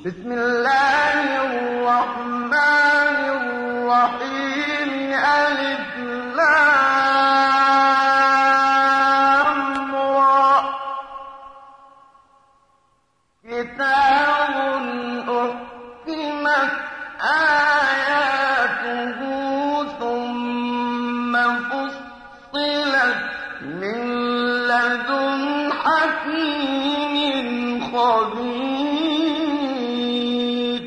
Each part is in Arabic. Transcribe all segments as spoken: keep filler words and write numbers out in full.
بسم الله الرحمن الرحيم ألف لام را كتاب أحكمت آياته ثم فصلت من لدن حكيم خبير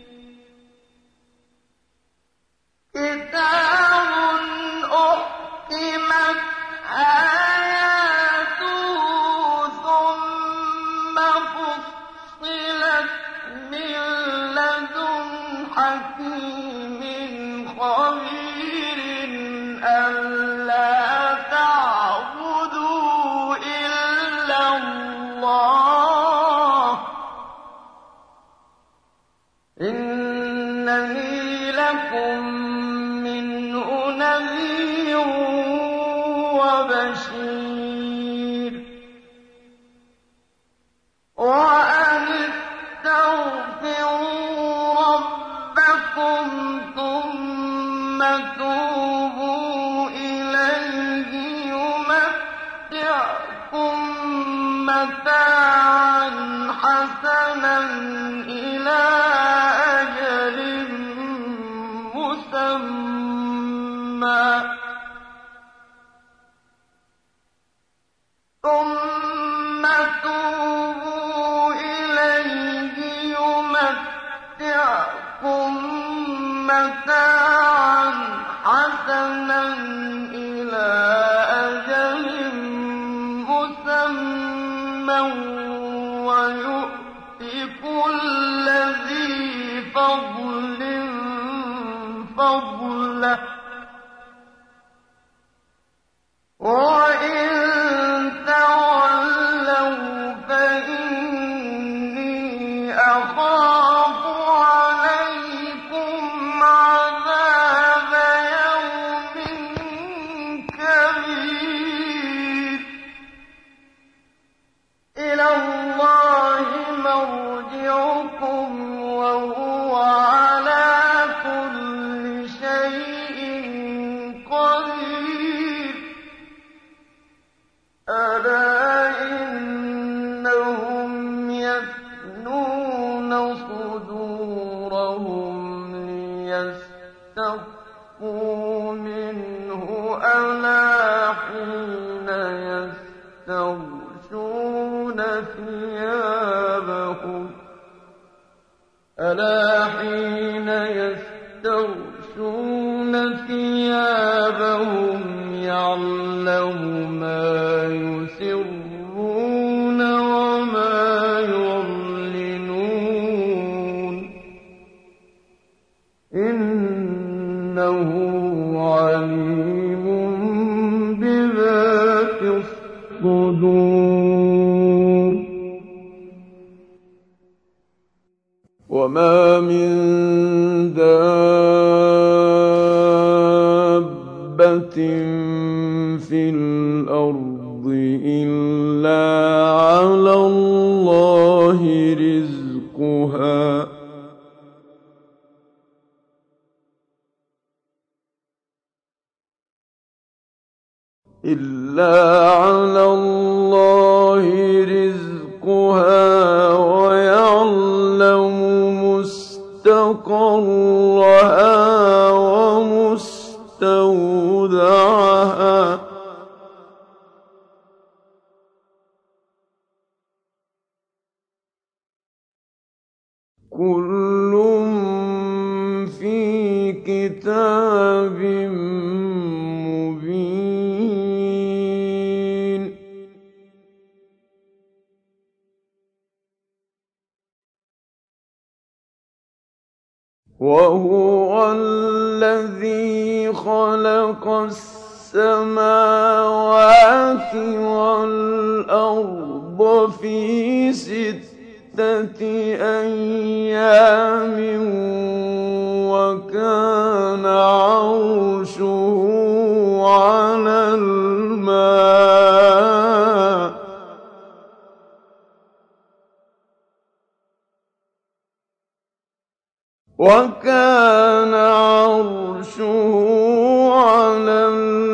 كتاب أحكمت آياته ثم فصلت من لدن حكيم خبير ألا تعبدوا إلا الله إنني لكم منه نذير وبشير وأن استغفروا ربكم ثم توبوا إليه يمتعكم متاعا حسنا إلى أجل مسمى ثم توبوا إليه يمتعكم متاعا حسنا إلى أجل مسمى ويؤت كل ذي فضل فضله وإن تولوا فإني أخاف عليكم عذاب يوم كبير إلى الله مرجعكم وهو على كل شيء قدير ألا إنهم يثنون صدورهم ليستخفوا منه ألا حين يستغشون ثيابهم ألا حين يستغشون ثيابهم يعلم ما يسرون وما يعلنون إنه عليم بذات الصدور وما من دابة في الأرض إلا على الله رزقها إلا على الله رزقها ويعلم مستقرها ومستودعها كل في كتاب مبين وهو الذي خلق السماوات والأرض في ستة أيام وكان عرشه على الماء وَكَانَ عَرْشُهُ عَلَى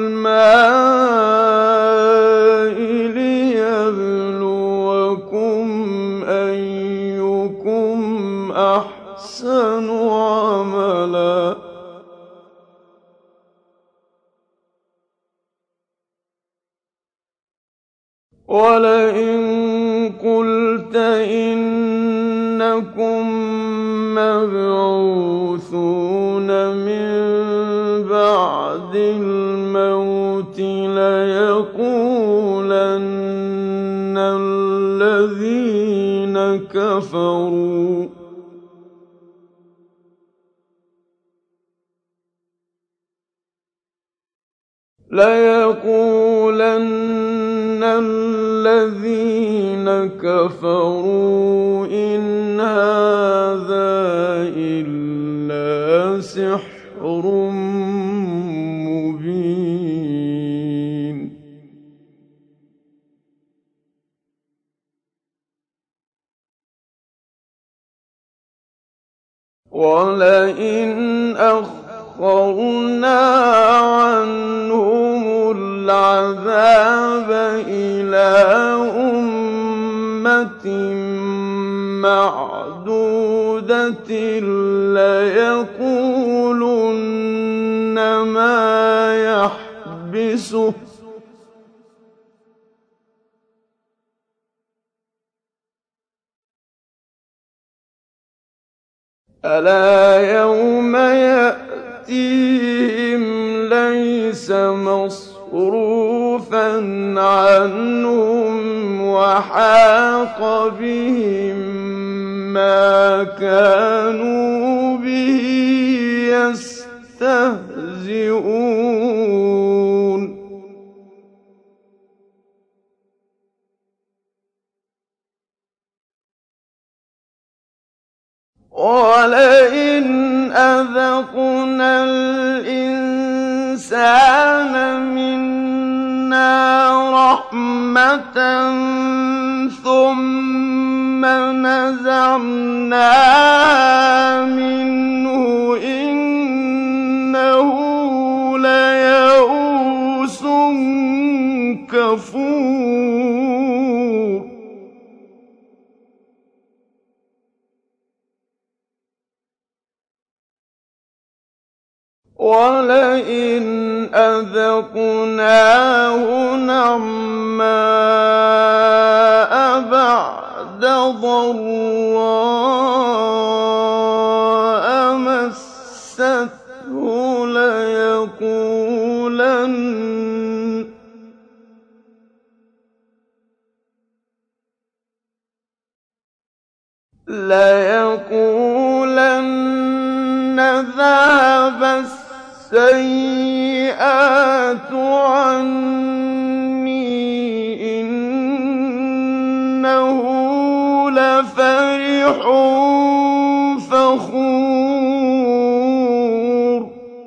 الْمَاءِ لِيَبْلُوَكُمْ أَيُّكُمْ أَحْسَنُ عَمَلًا ۗ وَلَئِن قُلْتَ إِنَّكُم مَّبْعُوثُونَ مِن بَعْدِ الْمَوْتِ لَيَقُولَنَّ الَّذِينَ كَفَرُوا لَيَقُولَنَّ الَّذِينَ كَفَرُوا إِنْ هَٰذَا إِلَّا سِحْرٌ مُّبِينٌ. وَلَئِنْ أَخَّرْنَا عَنْهُمُ الْعَذَابَ إِلَىٰ أُمَّةٍ مَّعْدُودَةٍ لَّيَقُولُنَّ مَا يَحْبِسُهُ ۗ أَلَا يَوْمَ يَأْتِيهِمْ لَيْسَ مَصْرُوفًا عَنْهُمْ وَحَاقَ بِهِم مَّا كَانُوا بِهِ يَسْتَهْزِئُونَ. وَلَئِنْ أَذَقْنَا الْإِنسَانَ مِنَّا رَحْمَةً ثُمَّ نَزَعْنَاهَا مِنْهُ إِنَّهُ لَيَئُوسٌ كَفُورٌ. وَلَئِنْ أَذَقْنَاهُ نَعْمَاءَ بَعْدَ ضَرَّاءَ مَسَّتْهُ لَيَقُولَنَّ لَيَقُولَنَّ ذَهَبَ السَّيِّئَاتُ عَنِّي إِنَّهُ لَفَرِحٌ فَخُورٌ.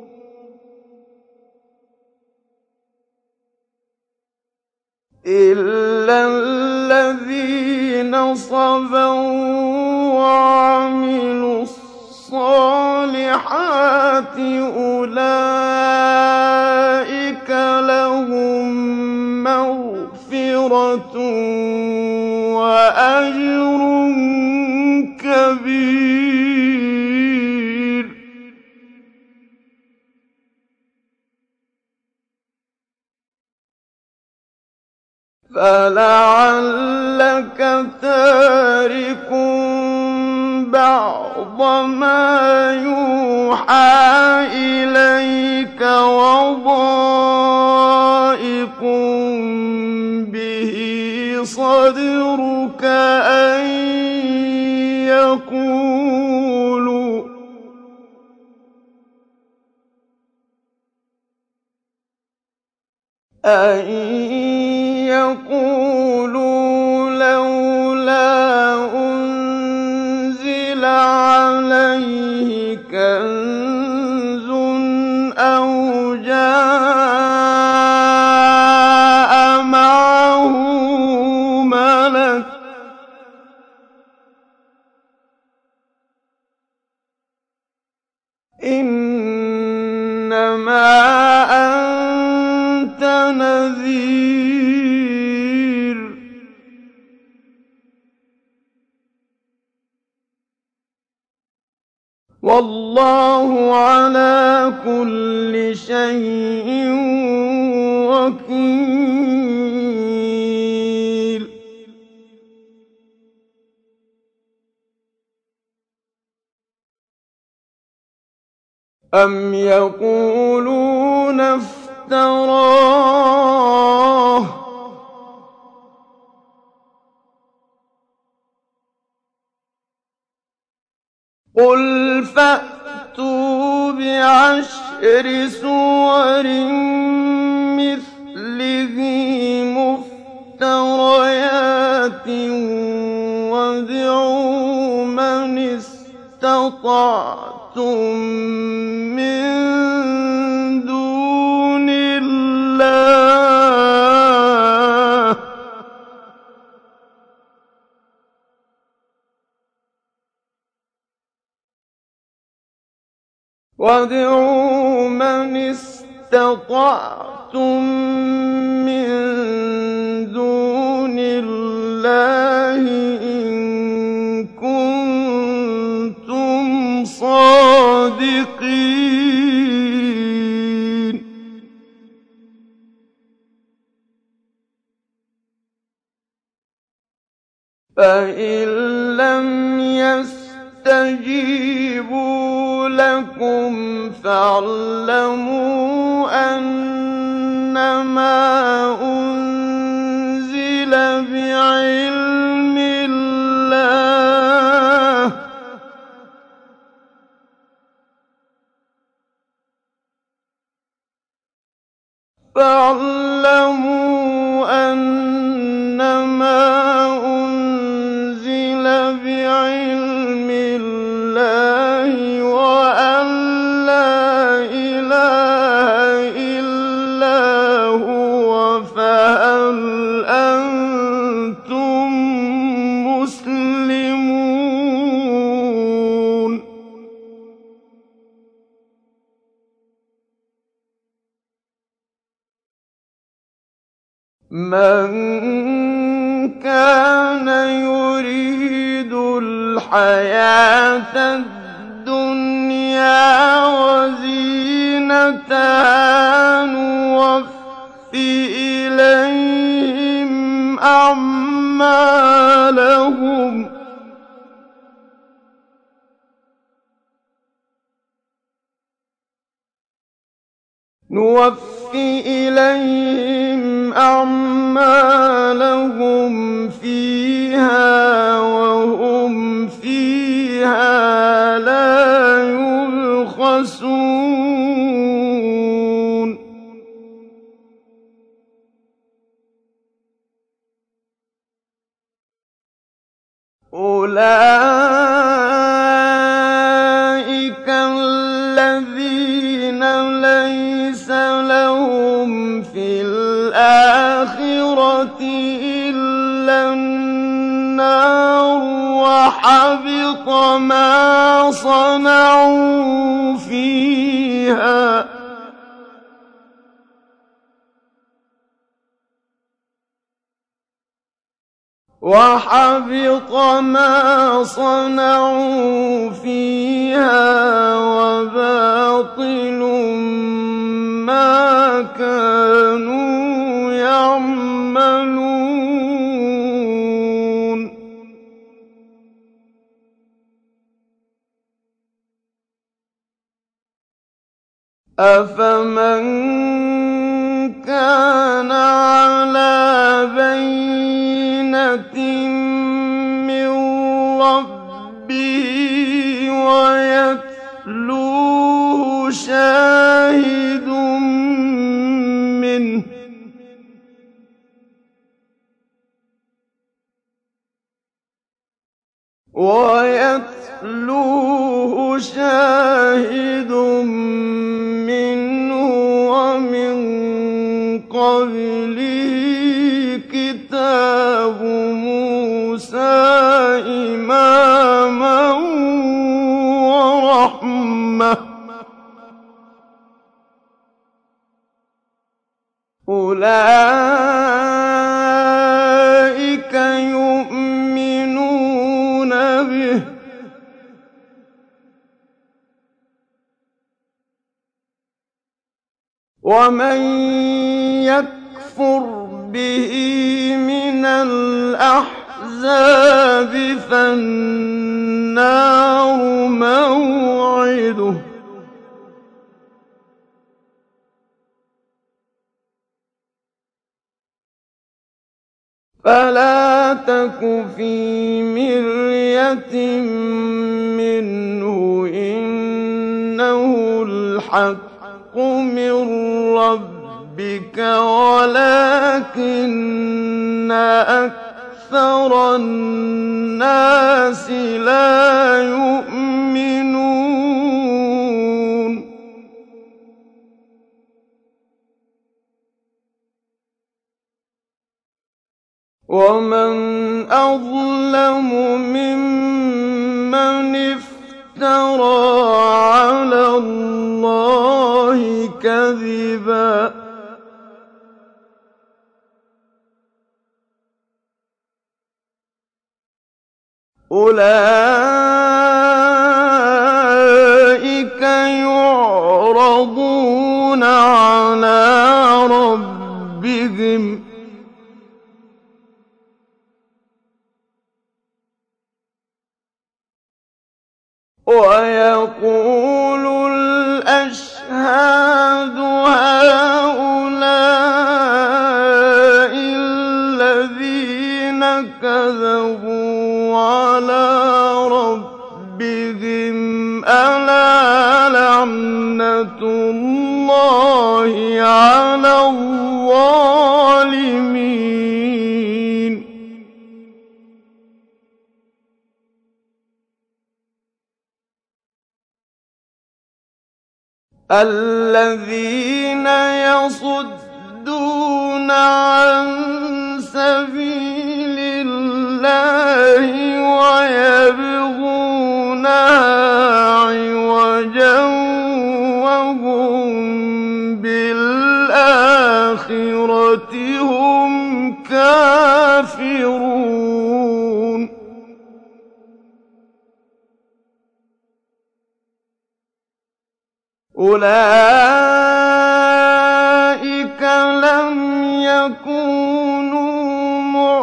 إِلَّا الَّذِينَ صَبَرُوا وَعَمِلُوا الصَّالِحَاتِ أُولَٰئِكَ لَهُم مَّغْفِرَةٌ وَأَجْرٌ كَبِيرٌ. فَلَعَلَّكَ تَارِكٌ بَعْضَ مَا يُوحَىٰ إِلَيْكَ وَضَائِقٌ بِهِ صَدْرُكَ أَن يَقُولُوا أَن يَقُولُوا لَوْلَا أُنزِلَ عَلَيْهِ كَنزٌ أَوْ جَاءَ مَعَهُ مَلَكٌ ۚ إِنَّمَا أَنتَ نَذِيرٌ وَاللَّهُ عَلَىٰ كُلِّ شَيْءٍ وَكِيلٌ أَمْ يَقُولُونَ افْتَرَاهُ ۖ قُلْ فَأْتُوا بِعَشْرِ سُوَرٍ مِّثْلِهِ مُفْتَرَيَاتٍ وَادْعُوا مَنِ اسْتَطَعْتُم مِّن دُونِ اللَّهِ وَادْعُوا مَنِ اسْتَطَعْتُم مِّن دُونِ اللَّهِ إِن كُنتُمْ صَادِقِينَ فَإِن لَّمْ يَسْتَجِيبُوا لَكُمْ فَاعْلَمُوا أَنَّمَا أُنزِلَ بِعِلْمِ اللَّهِ ۚ فَاعْلَمُوا أَنَّمَا أُنزِلَ بِعِلْمِ اللَّهِ وَأَن لَّا إِلَٰهَ إِلَّا هُوَ فَهَلْ أَنتُم مُّسْلِمُونَ مَن كَانَ يُرِيدُ الْحَيَاةَ الدُّنْيَا وَزِينَتَهَا نُوَفِّ إِلَيْهِمْ أَعْمَالَهُمْ نُوَفِّ إِلَيْهِمْ أَعْمَالَهُمْ فِيهَا وَهُمْ فِيهَا لَا يُبْخَسُونَ أُولَٰئِكَ الَّذِينَ لَيْسَ لَهُمْ فِي الْآخِرَةِ إِلَّا النَّارُ وَحَبِطَ مَا صَنَعُوا فِيهَا وَحَبِطَ مَا صَنَعُوا فِيهَا وَبَاطِلٌ مَّا كَانُوا يَعْمَلُونَ أَفَمَن كَانَ عَلَىٰ بَيِّنَةٍ مِّن رَّبِّهِ وَيَتْلُوهُ شَاهِدٌ مِّنْهُ وَيَتْلُوهُ شَاهِدٌ مِّنْهُ وَمِن قَبْلِهِ كِتَابُ مُوسَىٰ إِمَامًا وَرَحْمَةً ۚ أولئك يؤمنون به ومن يكفر به من الأحزاب فالنار موعده فلا تك في مرية منه إنه الحق من ربك ولكن أكثر الناس لا يؤمنون ومن أظلم ممن افترى على الله كذبا أولئك يعرضون على ربهم ويقول الأشهاد هؤلاء الذين كذبوا على ربهم ألا لعنة الله على الظالمين الذين يصدون عن سبيل الله ويبغونها عوجا وهم بالآخرة هم كافرون أولئك لم يكونوا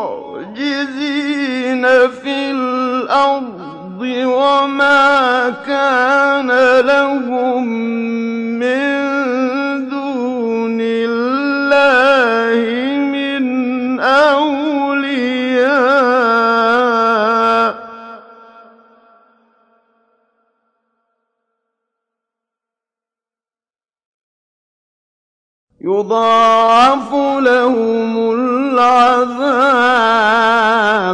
معجزين في الأرض وما كان لهم من دون الله من أولياء يضاعف لهم العذاب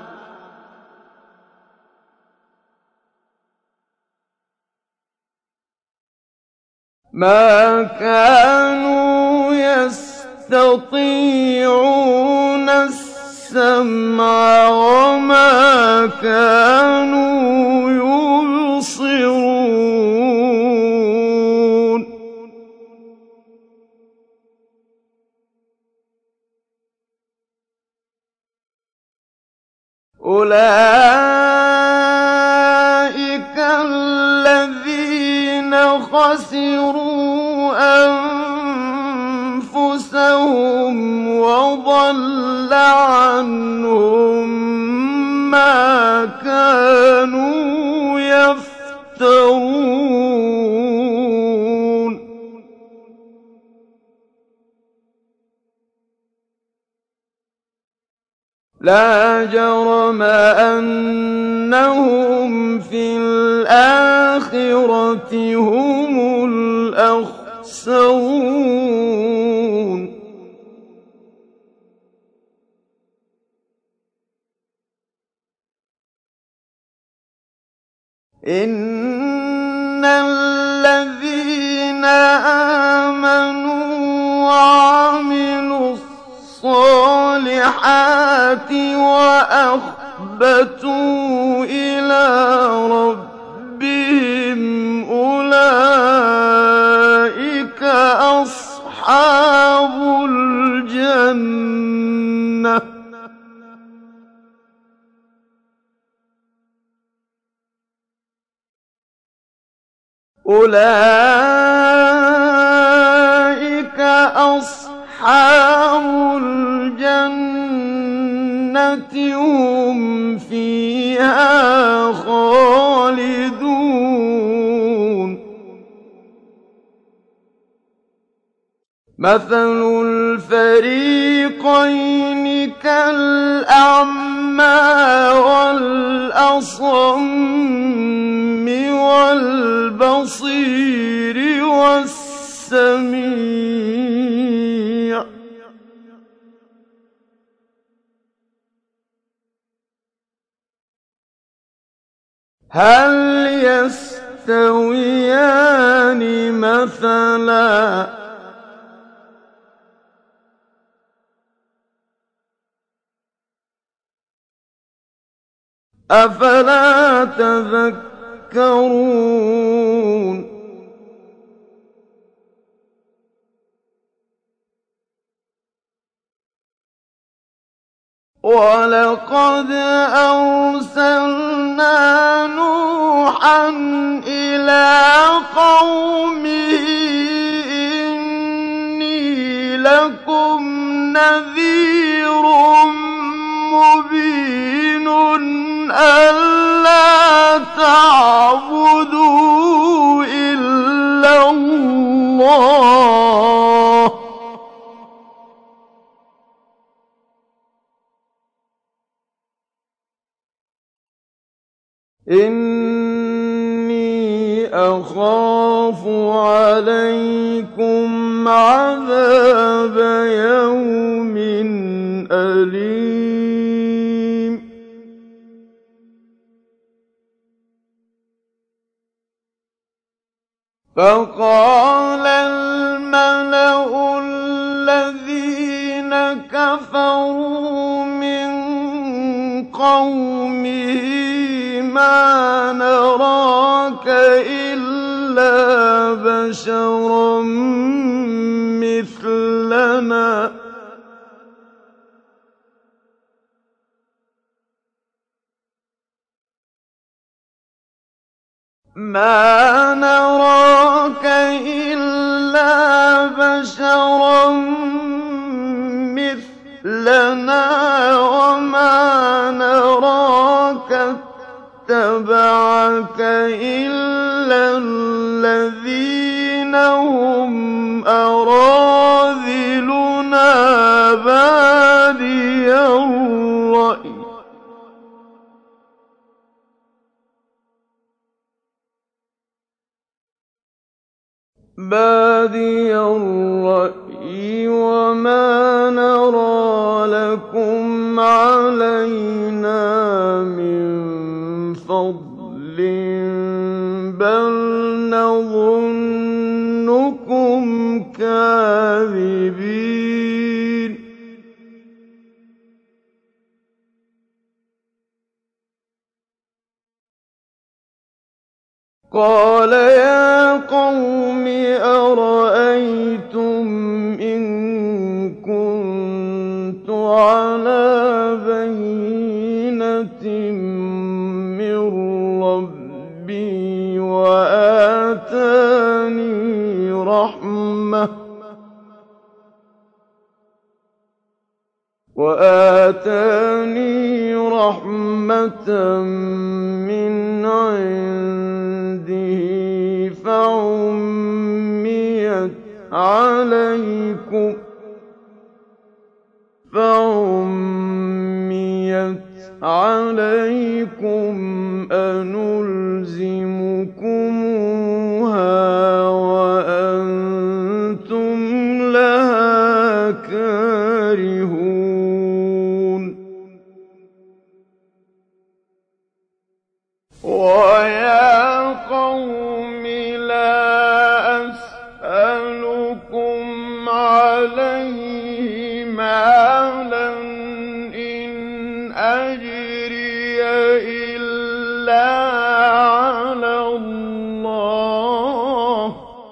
ما كانوا يستطيعون السمع وما كانوا يبصرون أولئك الذين خسروا أنفسهم وضل عنهم ما كانوا يفترون لا جرم أنهم في الآخرة هم الأخسرون إن الذين آمنوا وعملوا الصالحات وأخبتوا إلى ربهم أولئك أصحاب أُولَٰئِكَ أَصْحَابُ الْجَنَّةِ ۖ هُمْ فِيهَا خَالِدُونَ مَثَلُ الْفَرِيقَيْنِ كَالْأَعْمَىٰ وَالْأَصَمِّ وَالْبَصِيرِ وَالسَّمِيعِ ۚ هَلْ يَسْتَوِيَانِ مَثَلًا ۚ أَفَلَا تَذَكَّرُونَ وَلَقَدْ أَرْسَلْنَا نُوحًا إِلَىٰ قَوْمِهِ إِنِّي لَكُمْ نَذِيرٌ مُّبِينٌ أَلَّا تَعْبُدُوا إِلَّا اللَّهَ إِنِّي أَخَافُ عَلَيْكُمْ عَذَابَ يَوْمٍ أَلِيمٍ فَقَالَ الْمَلَأُ الَّذِينَ كَفَرُوا مِن قَوْمِهِ مَا نَرَاكَ إِلَّا بَشَرًا مِّثْلَنَا مَا نَرَاكَ إِلَّا بَشَرًا مِّثْلَنَا وَمَا نَرَاكَ اتَّبَعَكَ إِلَّا الَّذِينَ هُمْ أَرَاذِلُنَا بَادِيَ الرَّأْيِ بَادِيَ الرَّأْيِ وَمَا نَرَىٰ لَكُمْ عَلَيْنَا مِن فَضْلٍ بَلْ نَظُنُّكُمْ كَاذِبِينَ قَالَ يَا قَوْمِ أَرَأَيْتُمْ إِن كُنتُ عَلَىٰ بَيِّنَةٍ مِّن رَّبِّي وَآتَانِي رَحْمَةً وَآتَانِي رَحْمَةً مِّنْ عِندِهِ فَعُمِّيَتْ عَلَيْكُمْ فَعُمِّيَتْ عَلَيْكُمْ أَنُلْزِمُكُمُوهَا وَأَنتُمْ لَهَا كَارِهُونَ وَيَا قَوْمِ لَا أَسْأَلُكُمْ عَلَيْهِ مَالًا إِنْ أَجْرِيَ إِلَّا عَلَى اللَّهِ ۚ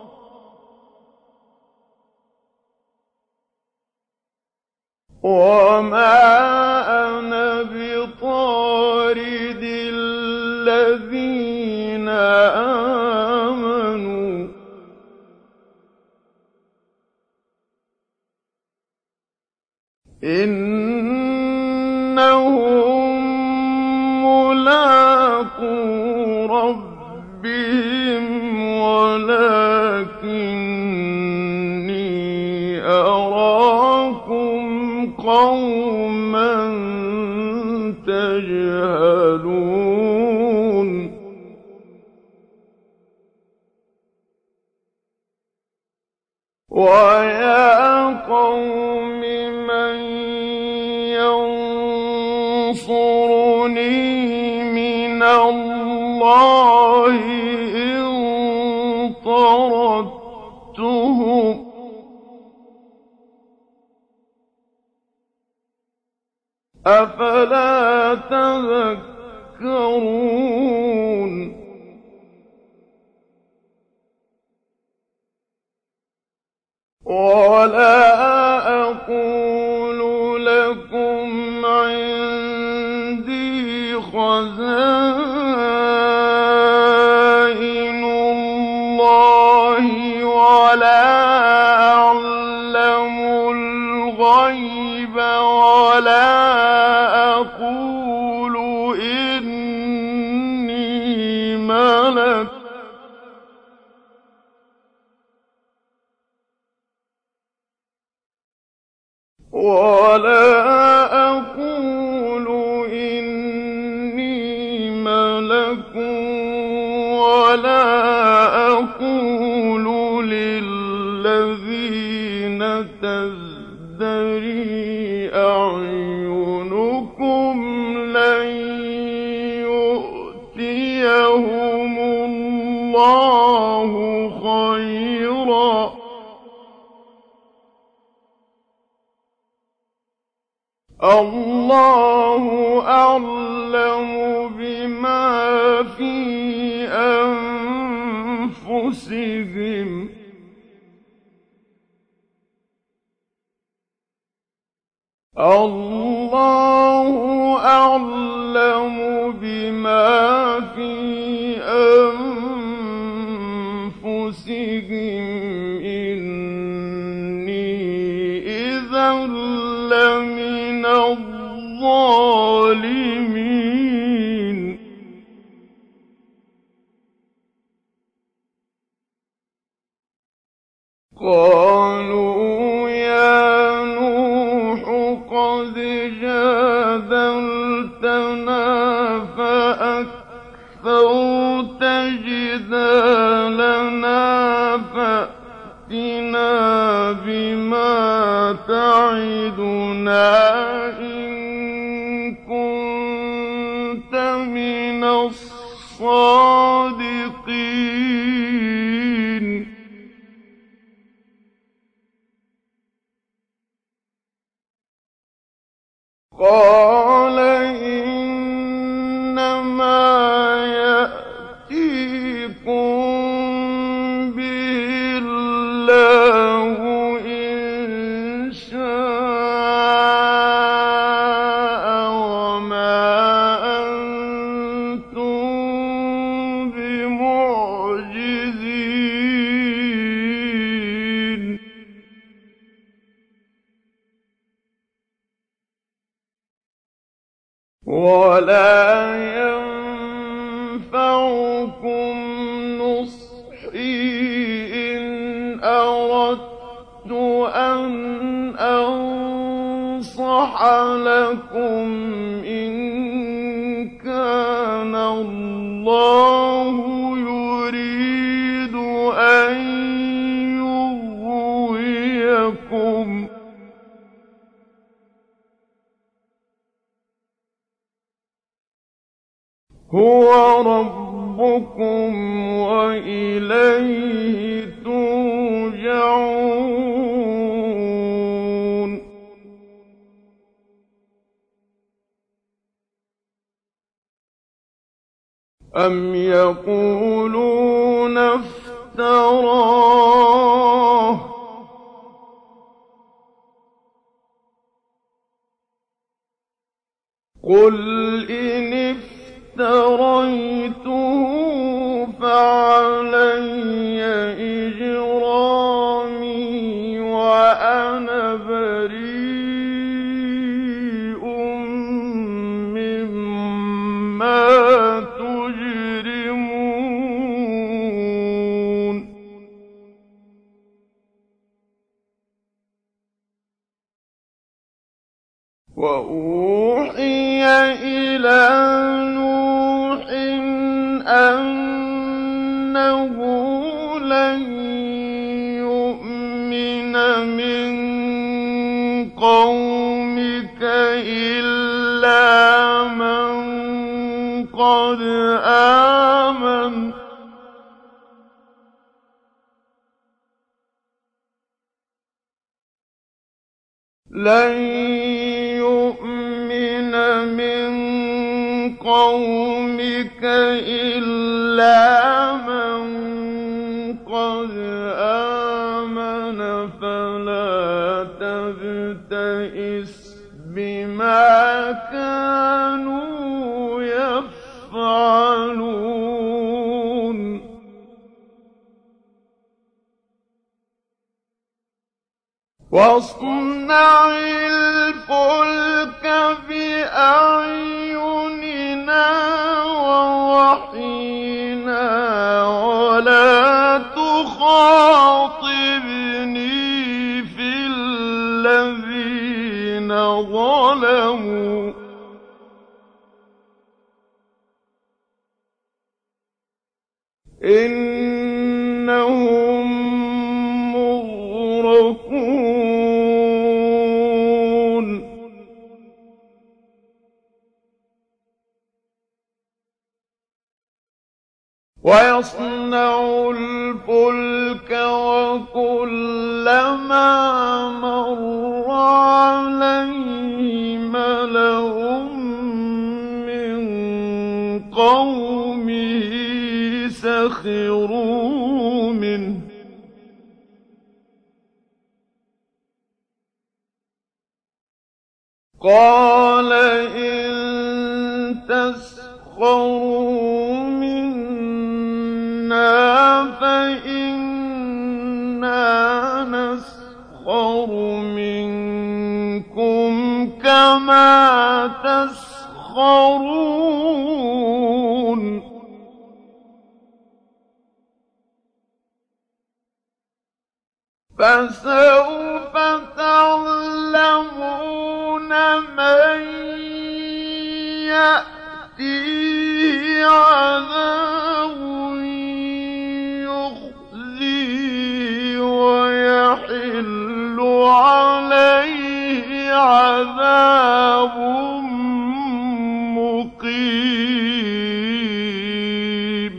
وَمَا أَنَا بِطَارِدِ الَّذِينَ آمَنُوا رَبِّهِمْ وَلَٰكِنِّي أَرَاكُمْ قَوْمًا تَجْهَلُونَ وَيَا قَوْمِ مَن يَنصُرُنِي مِنَ اللَّهِ إِن طَرَدتُّهُمْ ۚ أَفَلَا تَذَكَّرُونَ وَلَا أَقُولُ لَكُمْ عِندِي خَزَائِنُ اللَّهِ وَلَا أَعْلَمُ الْغَيْبَ وَلَا أَقُولُ إِنِّي مَلَكٌ وَلَا أَقُولُ إِنِّي مَلَكٌ وَلَا أَقُولُ لِلَّذِينَ تَزْدَرِي أَعْيُنُكُمْ لَن يُؤْتِيَهُمُ اللَّهُ خَيْرًا ۖ اللَّهُ أَعْلَمُ بِمَا فِي أَنفُسِهِمْ ۖ اللَّهُ أَعْلَمُ بِمَا فِي أَنفُسِهِمْ ۖ إِنِّي إِذًا لَّمِنَ الظَّالِمِينَ قَالُوا يَا نُوحُ قَدْ جَادَلْتَنَا فَأَكْثَرْتَ جِدَالَنَا فَأْتِنَا بِمَا تَعِدُنَا إِن كُنتَ مِنَ الصَّادِقِينَ قَالَ إِنَّمَا يَأْتِيكُم بِهِ اللَّهُ إِن شَاءَ وَمَا أَنتُم بِمُعْجِزِينَ وَلَا يَنفَعُكُمْ نُصْحِي إِنْ أَرَدتُّ أَنْ أَنصَحَ لَكُمْ إِنْ كَانَ اللَّهُ يُرِيدُ أَنْ يُغْوِيَكُمْ ۚ هُوَ رَبُّكُمْ وَإِلَيْهِ تُرْجَعُونَ أَمْ يَقُولُونَ افْتَرَاهُ ۖ قُلْ إِنِ افْتَرَيْتُهُ فَعَلَيَّ إِجْرَامِي وَأَنَا بَرِيءٌ مِّمَّا تُجْرِمُونَ وأوحي إلى نوح أنه لن يؤمن من قومك إلا من قد آمن لن يؤمن من قومك إلا من قد آمن فلا تبتئس بما كانوا يفعلون واصنع الفلك بأعيننا ووحينا ولا تخاطبني في الذين ظلموا إنهم مغرقون ويصنع الفلك وكلما مر عليه ملأ من قومه سخروا منه قال إن تسخروا منا فإنا نسخر منكم كما تسخرون فسوف تعلمون من يأتيه عذاب يخزيه ويحل عليه عذاب مقيم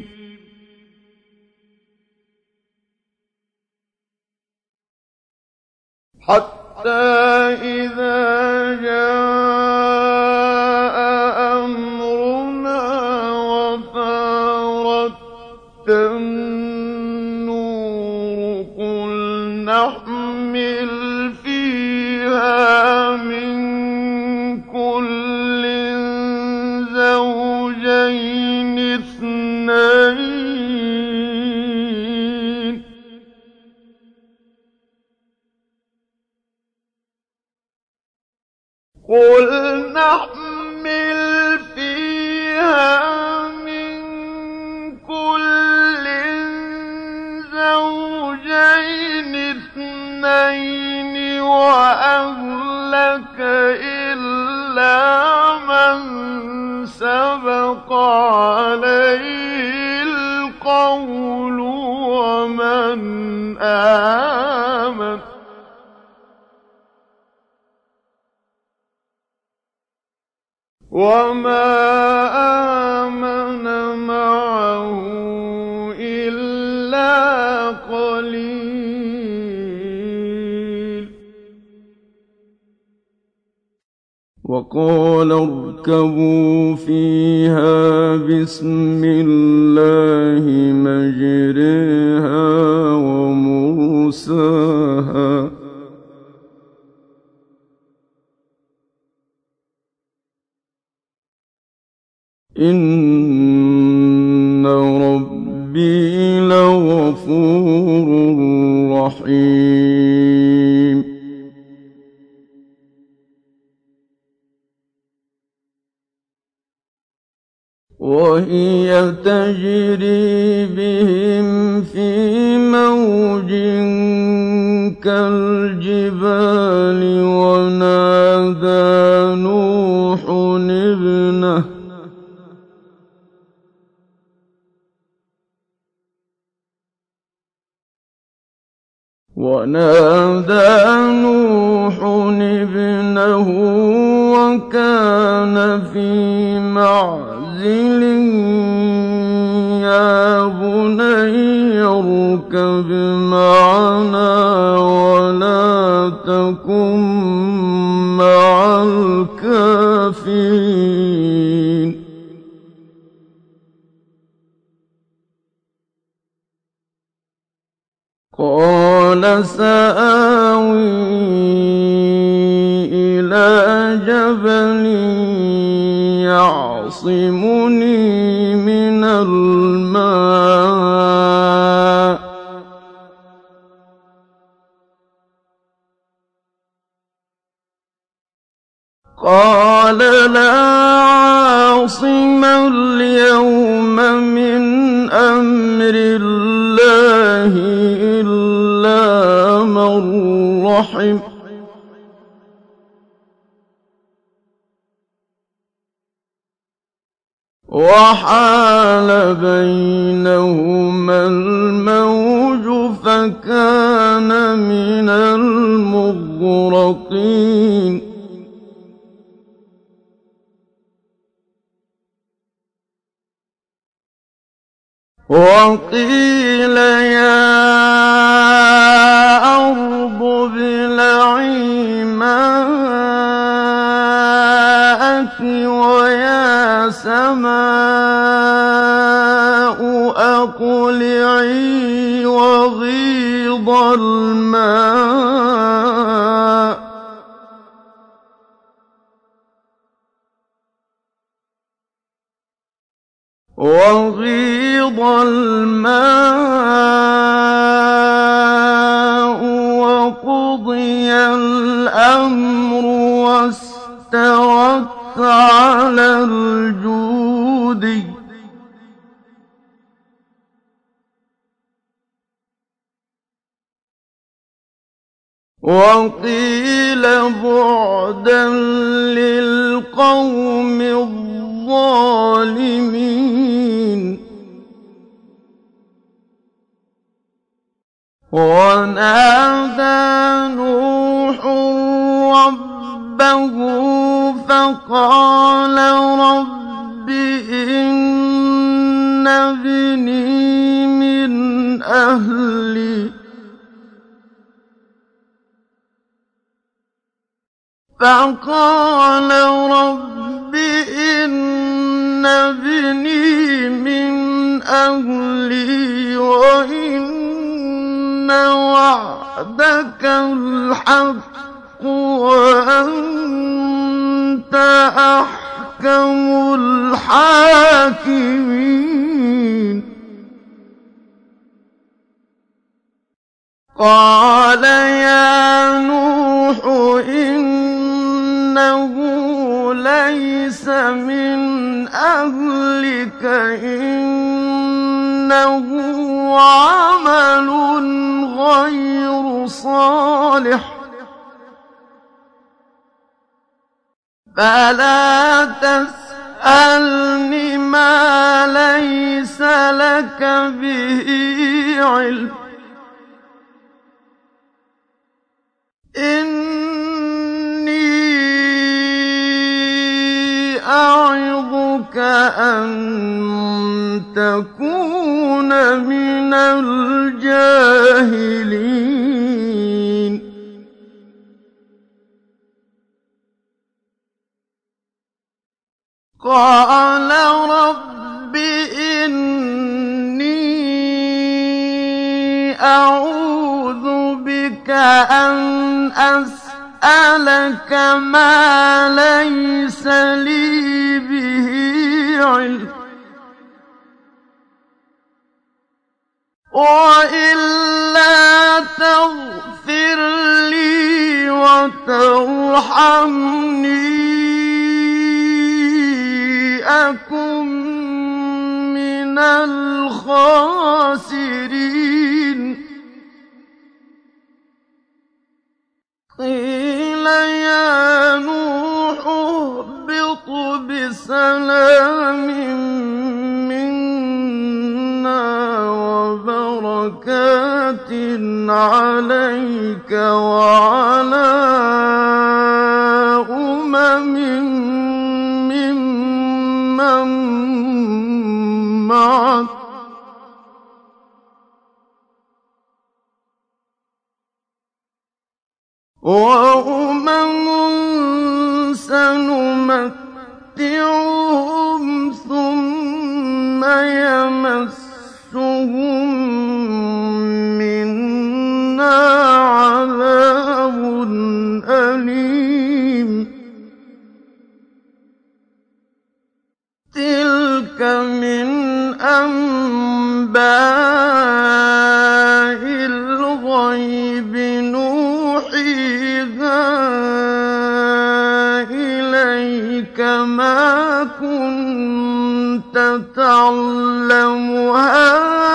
حتى إذا جاء أمرنا وفارت النور قل نحمل فيها من كل زوجين اثنين قل نحمل فيها من كل زوجين اثنين وأهلك إلا من سبق عليه القول ومن آمن وما آمن معه إلا قليل وقال اركبوا فيها بسم الله مجريها ومرساها إن ربي لغفور رحيم وهي تجري بهم في موج كالجبال ونادى نوح ابنه ونادى نوح ابنه وكان في معزل يا بني اركب معنا ولا تكن مع الكافرين قال سآوي إلى جبل يعصمني من الماء قال لا عاصم اليوم من أمر الله إلا من رحم وحال بينهما الموج فكان من المغرقين وقيل يا أرض ابلعي ماءك ويا سماء أقلعي وغيض الماء وغيض الماء وقضي الأمر واستوت على الجود وقيل بعدا للقوم الظالمين ونادى نوح ربه فقال رب إن ابني من أهلي فقال رب إن ابني من أهلي وإن وعدك الحق وأنت أحكم الحاكمين قال يا نوح إنه ليس من أهلك إنه عمل غير صالح فلا تسألني ما ليس لك به علم إني أعظك أن تكون من الجاهلين قال رب إني أعوذ بك أن أسألك ما ليس لي به علم وإلا تغفر لي وترحمني أكن من الخاسرين قيل يا نوح اهبط بسلام منا وبركات عليك وعلى أمم ممن معك وأمم سنمتعهم ثم يمسهم منا عذاب أليم تلك من أنباء الغيب نوحيها إليك ما كنت تعلمها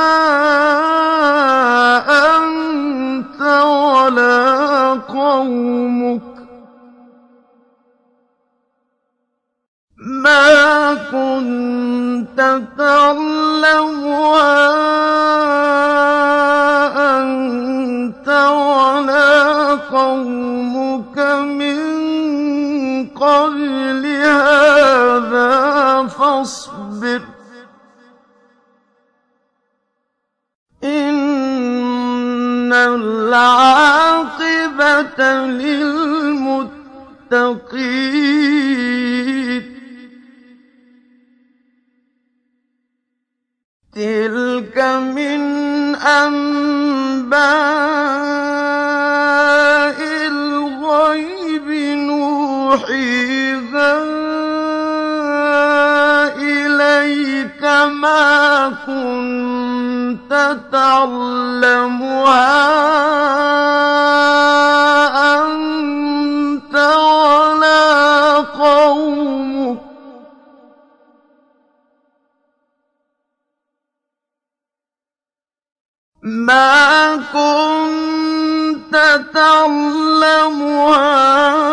أنت ولا قومك ما كنت تعلمها أنت ولا قومك من قبل هذا فاصبر إن العاقبة للمتقين تلك من أنباء الغيب نوحيها إليك ما كنت تعلمها أنت ولا قومك ما كنت تعلمها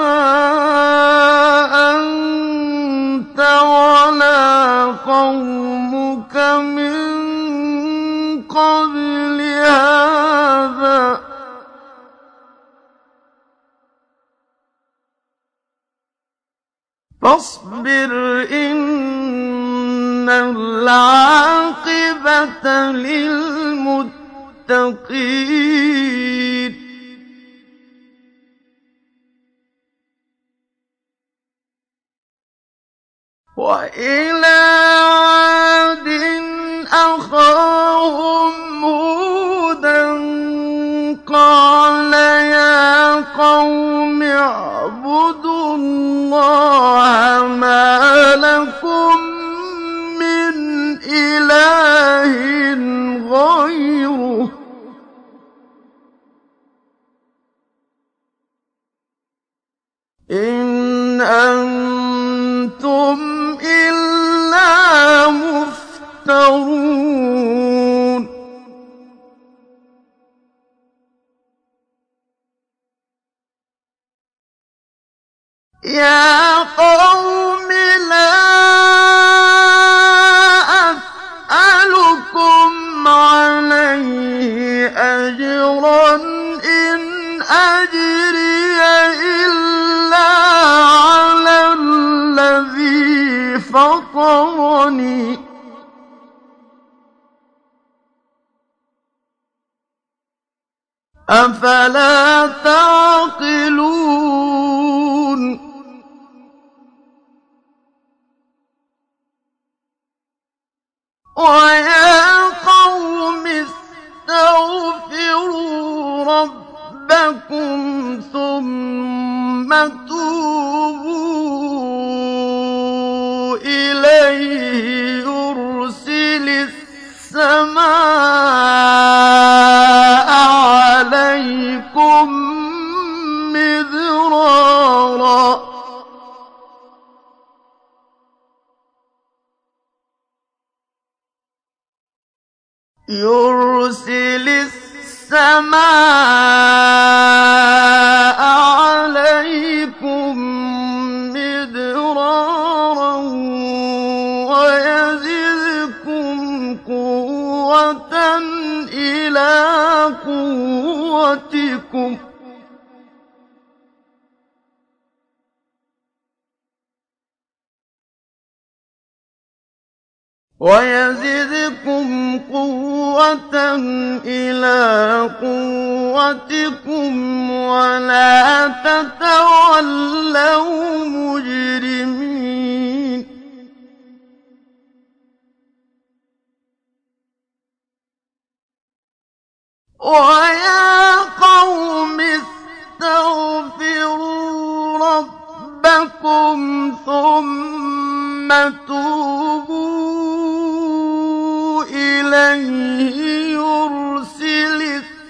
أنت ولا قومك من قبل هذا فاصبر إن العاقبة للمتقين وإلى عاد أخاهم هودا قال يا قوم اعبدوا الله ما لكم من إله غيره إن أنتم إلا مفترون يا قوم لا أسألكم عليه أجرا إن أجري إلا على الذي فطرني أفلا تعقلون ويا قوم استغفروا ربكم ثم توبوا إليه يرسل السماء عليكم مدرارا يُرْسِلِ السَّمَاءَ عَلَيْكُم مِّدْرَارًا وَيَزِدْكُمْ قُوَّةً إِلَىٰ قُوَّتِكُمْ وَيَزِدْكُمْ قُوَّةً إِلَىٰ قُوَّتِكُمْ وَلَا تَتَوَلَّوْا مُجْرِمِينَ وَيَا قَوْمِ اسْتَغْفِرُوا رَبَّكُمْ ثُمَّ تُوبُوا إِلَيْهِ يُرْسِلِ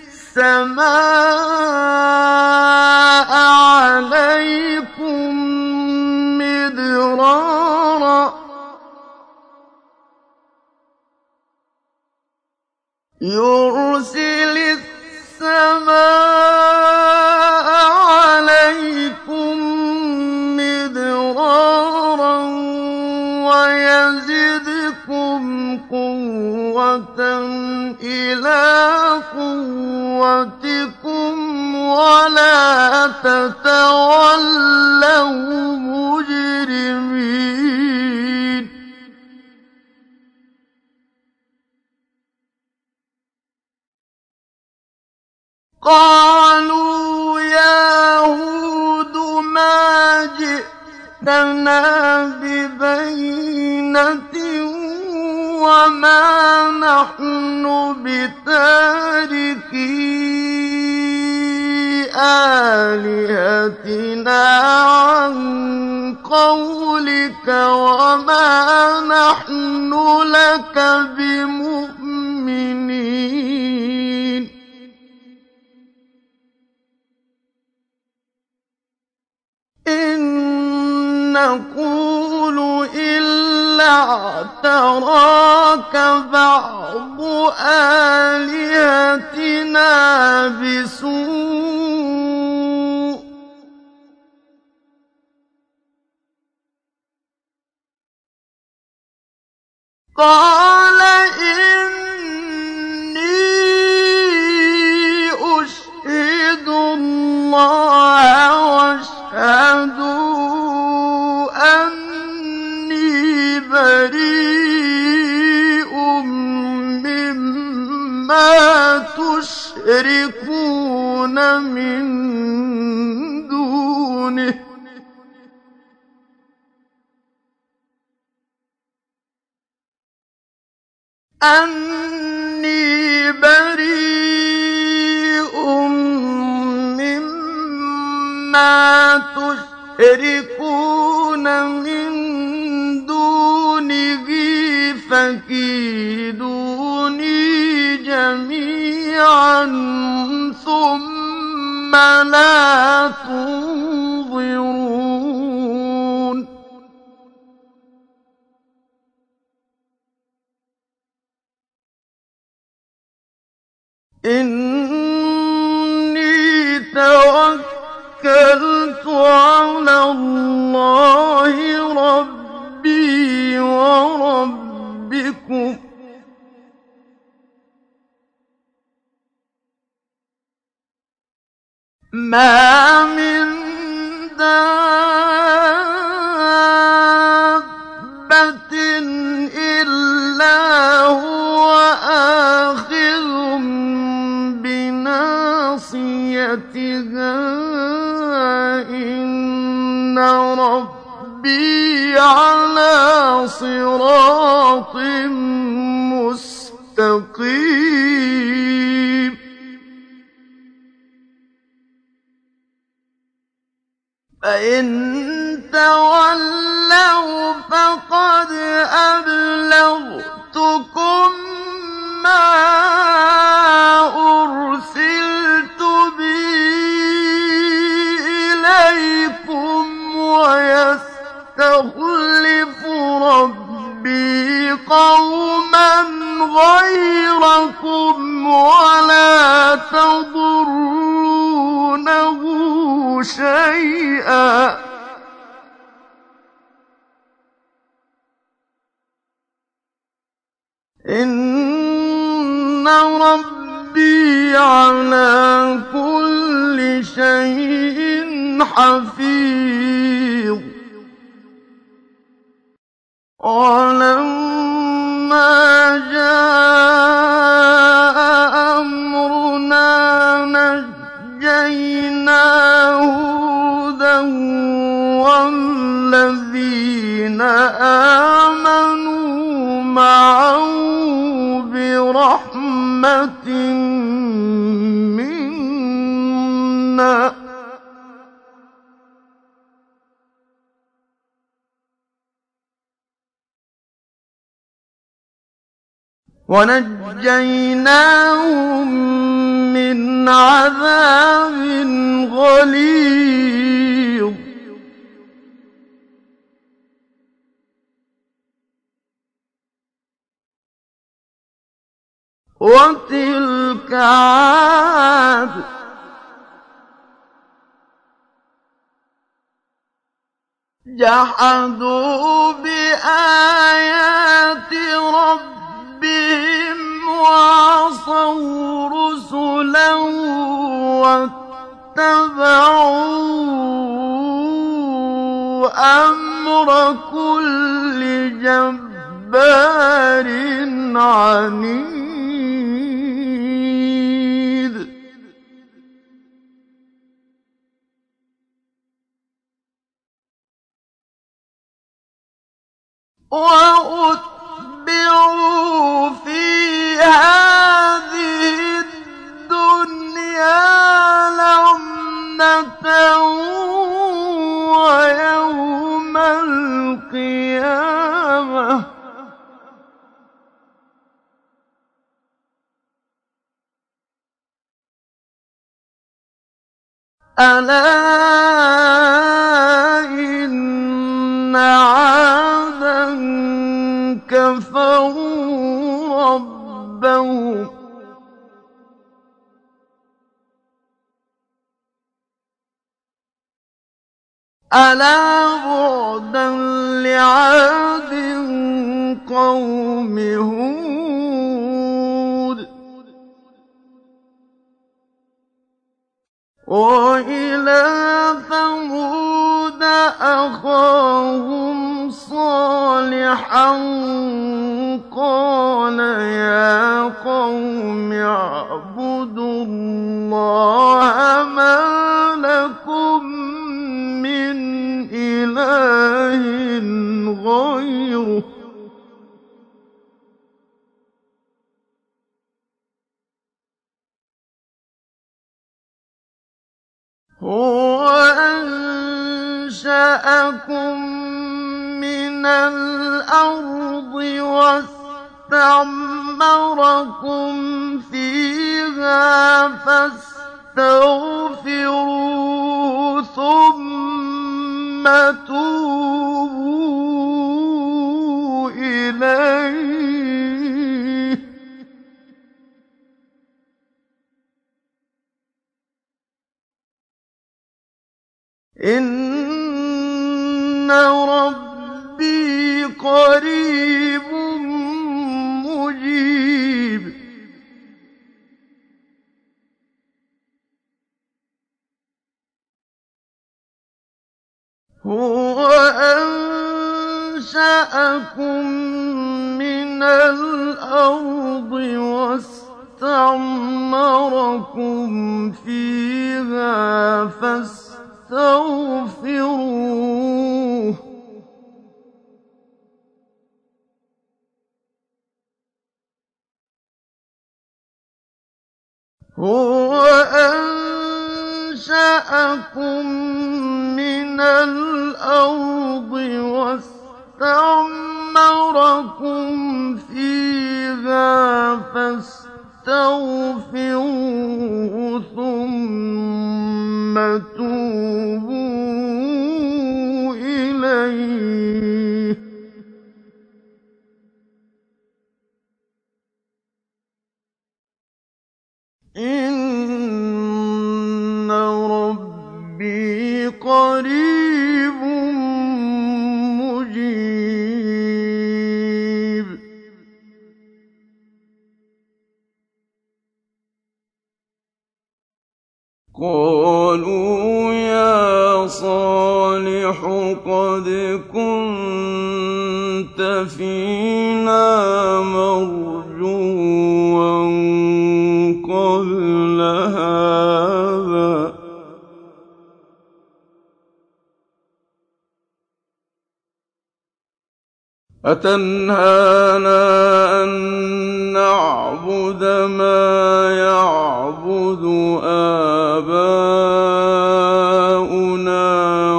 السَّمَاءَ عَلَيْكُم مِّدْرَارًا يُرْسِلِ السَّمَاءَ عَلَيْكُم مِّدْرَارًا وَيَزِدْكُمْ قُوَّةً إِلَىٰ قُوَّتِكُمْ وَلَا تَتَوَلَّوْا مُجْرِمِينَ قَالُوا يَا هُودُ مَا جِئْتَنَا بِبَيِّنَةٍ وَمَا نَحْنُ بِتَارِكِي آلِهَتِنَا عَن قَوْلِكَ وَمَا نَحْنُ لَكَ بِمُؤْمِنِينَ إِن نَّقُولُ إِلَّا اعْتَرَاكَ بَعْضُ آلِهَتِنَا بِسُوءٍ ۗ قَالَ إِنِّي أُشْهِدُ اللَّهَ وَاشْهَدُوا أَنِّي بَرِيءٌ مِّمَّا تُشْرِكُونَ مِن دُونِهِ أَنِّي بَرِيءٌ مِّمَّا تُشْرِكُونَ مِن دُونِهِ فَكِيدُونِي جَمِيعًا ثُمَّ لَا تُنظِرُونِ إِنِّي تَوَكَّلْتُ عَلَى اللَّهِ رَبِّي وَرَبِّكُم ۚ مَّا مِن دَابَّةٍ إِلَّا هُوَ آخِذٌ بِنَاصِيَتِهَا ۚ إِنَّ رَبِّي عَلَىٰ صِرَاطٍ مُّسْتَقِيمٍ فَإِن تَوَلَّوْا فَقَدْ أَبْلَغْتُكُم مَّا أُرْسِلْتُ بِهِ إِلَيْكُمْ وَيَسْتَخْلِفُ رَبِّي قَوْمًا غَيْرَكُمْ يضركم ولا تضرونه شيئا إن ربي على كل شيء حفيظ ولما جاء أمرنا نجينا هودا والذين آمنوا معه برحمة منا ونجيناهم من عذاب غليظ وتلك عاد جحدوا بآيات ربهم وعصوا رسلا واتبعوا أمر كل جبار عنيد وأتبعوا في هذه الدنيا لعنة ويوم القيامة ألا إن عادا كفروا ربهم ألا بعدا لعاد قوم هود وإلى ثمود أخاهم صالحا قال يا قوم اعبدوا الله ما لكم من إله غيره هو أنشأكم من الأرض واستعمركم فيها فاستغفروه ثم توبوا إليه إن ربي قريب مجيب هو أنشأكم من الأرض واستعمركم فيها فاستغفروه هو أنشأكم من الأرض واستعمركم فيها فاستغفروه ثم توبوا إليه قالوا يا صالح قد كنت فينا مرجوا قبل هذا أتنهانا أن نعبد ما يعبد آباؤنا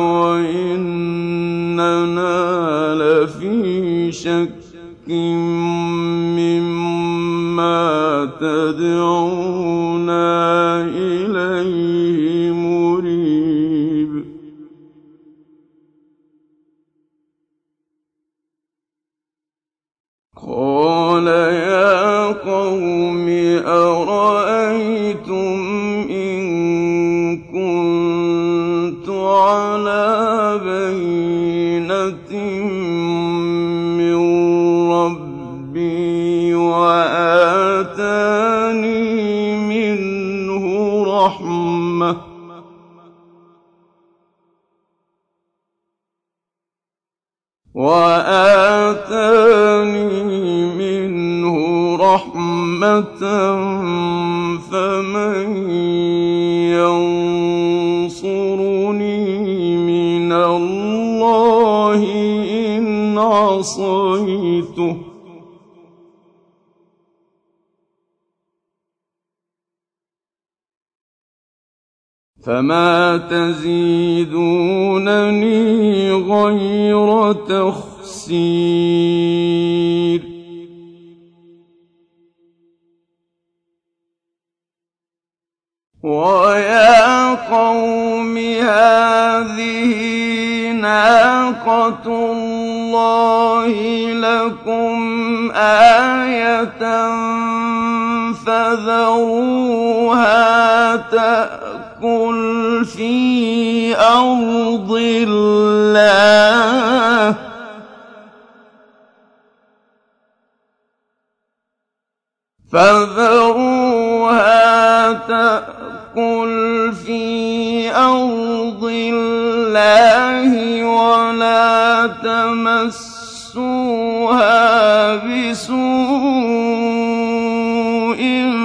وإننا لفي شك مما تدعونا إليه مريب قال يا قوم أرأيتم إن كنت على بينة من ربي وآتاني منه رحمة وآتاني منه رحمة فمن ينصرني من الله إن عصيته فما تزيدونني غير تخسير ويا قوم هذه ناقة الله لكم آية فذروها تأكل في أرض الله فذروها تأكل في أرض الله ولا تمسوها بسوء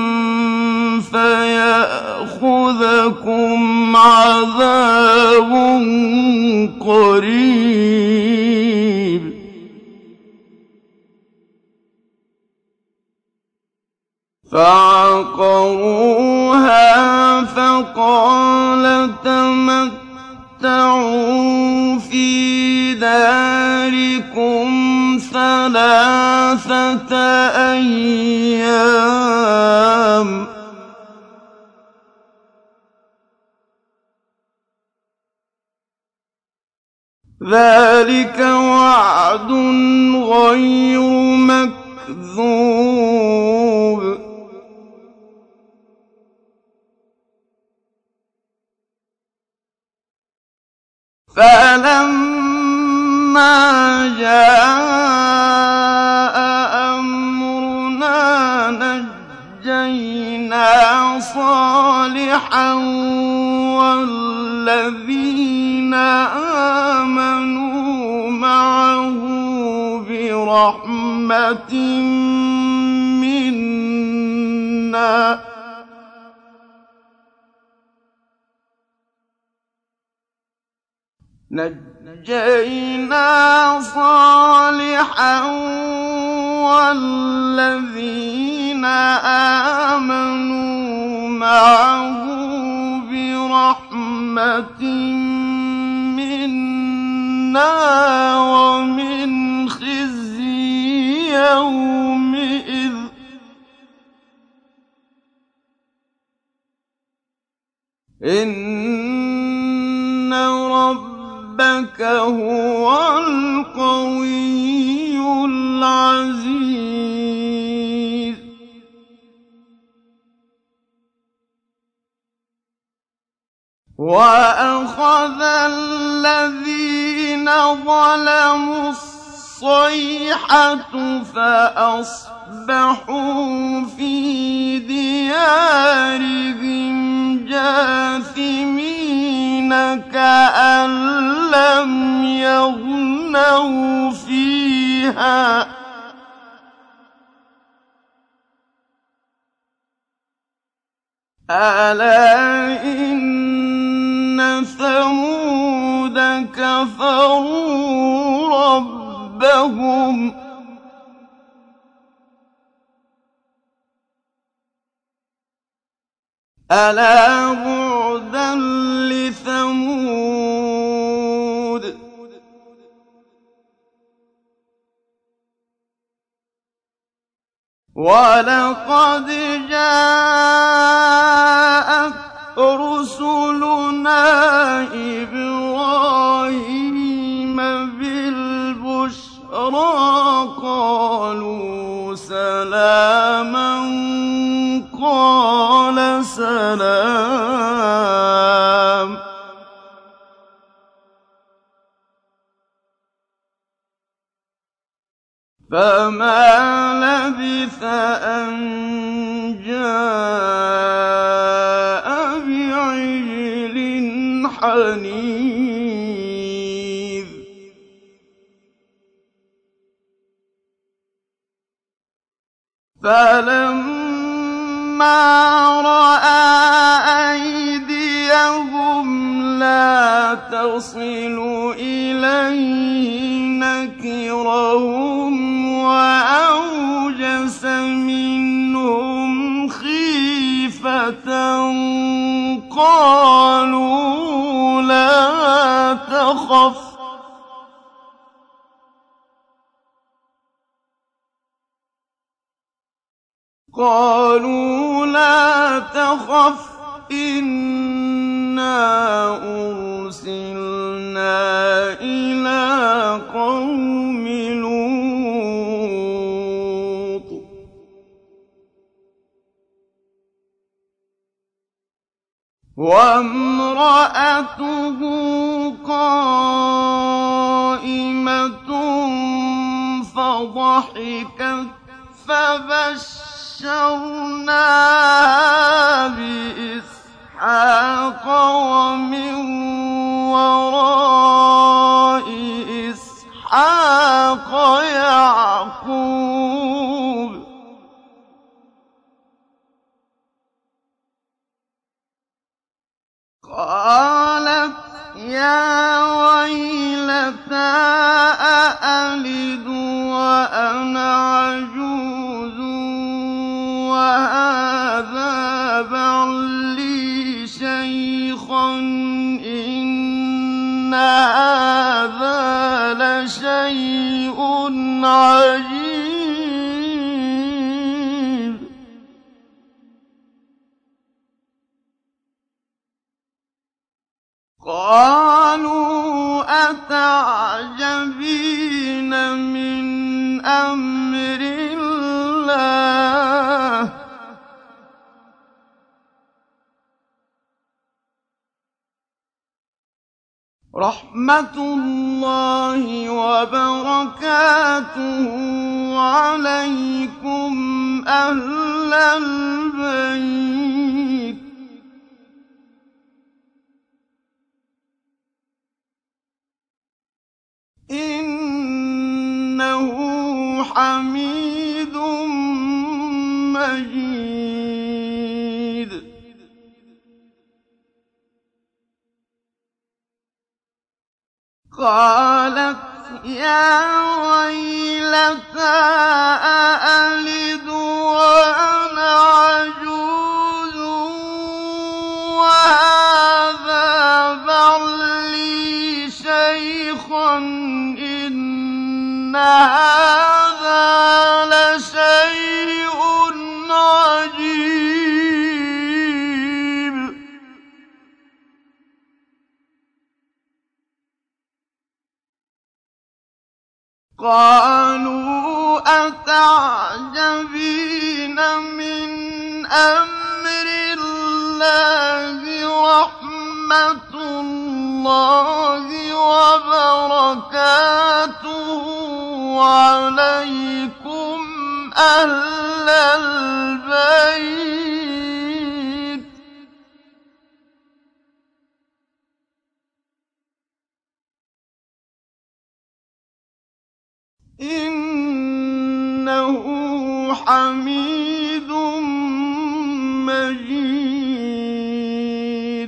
فيأخذكم عذاب قريب فعقروها فقال تمتعوا في داركم ثلاثة أيام ذلك وعد غير مكذوب فلما جاء أمرنا نجينا صالحا والذين آمنوا معه برحمة منا نجينا صالحا والذين آمنوا معه برحمة منا ومن خزي يومئذ إن ربك هو القوي العزيز وأخذ الذين ظلموا الصيحة فأصبحوا في ديارهم جاثمين فيها ألا إن ثمود كفروا ربهم ألا بعدا لثمود ولقد جاءت رسلنا إبراهيم بالبشرى قالوا سلاما قال سلام فما لبث أن جاء بعجل حنيذ فلما رأى أيديهم لا تصل إليه نكرهم وأوجس منهم خيفة قالوا لا تخف قالوا لا تخف إنا أرسلنا إلى قوم لوط وامرأته قائمة فضحكت فبشرناها بإسحاق ومن وراء إسحاق يعقوب قالت يا ويلتى أألد وأنا عجوز وهذا بعلي شيخا إن هذا لشيء عجيب قالوا أتعجبين من أمر الله رحمة الله وبركاته عليكم أهل البيت إنه حميد مجيد قالت يا ويلتى أألد وأنا عجوز وهذا بعلي شيخا إن هذا لشيء عجيب قالوا أتعجبين من أمر الله رحمة الله وبركاته عليكم أهل البيت إن حميد مجيد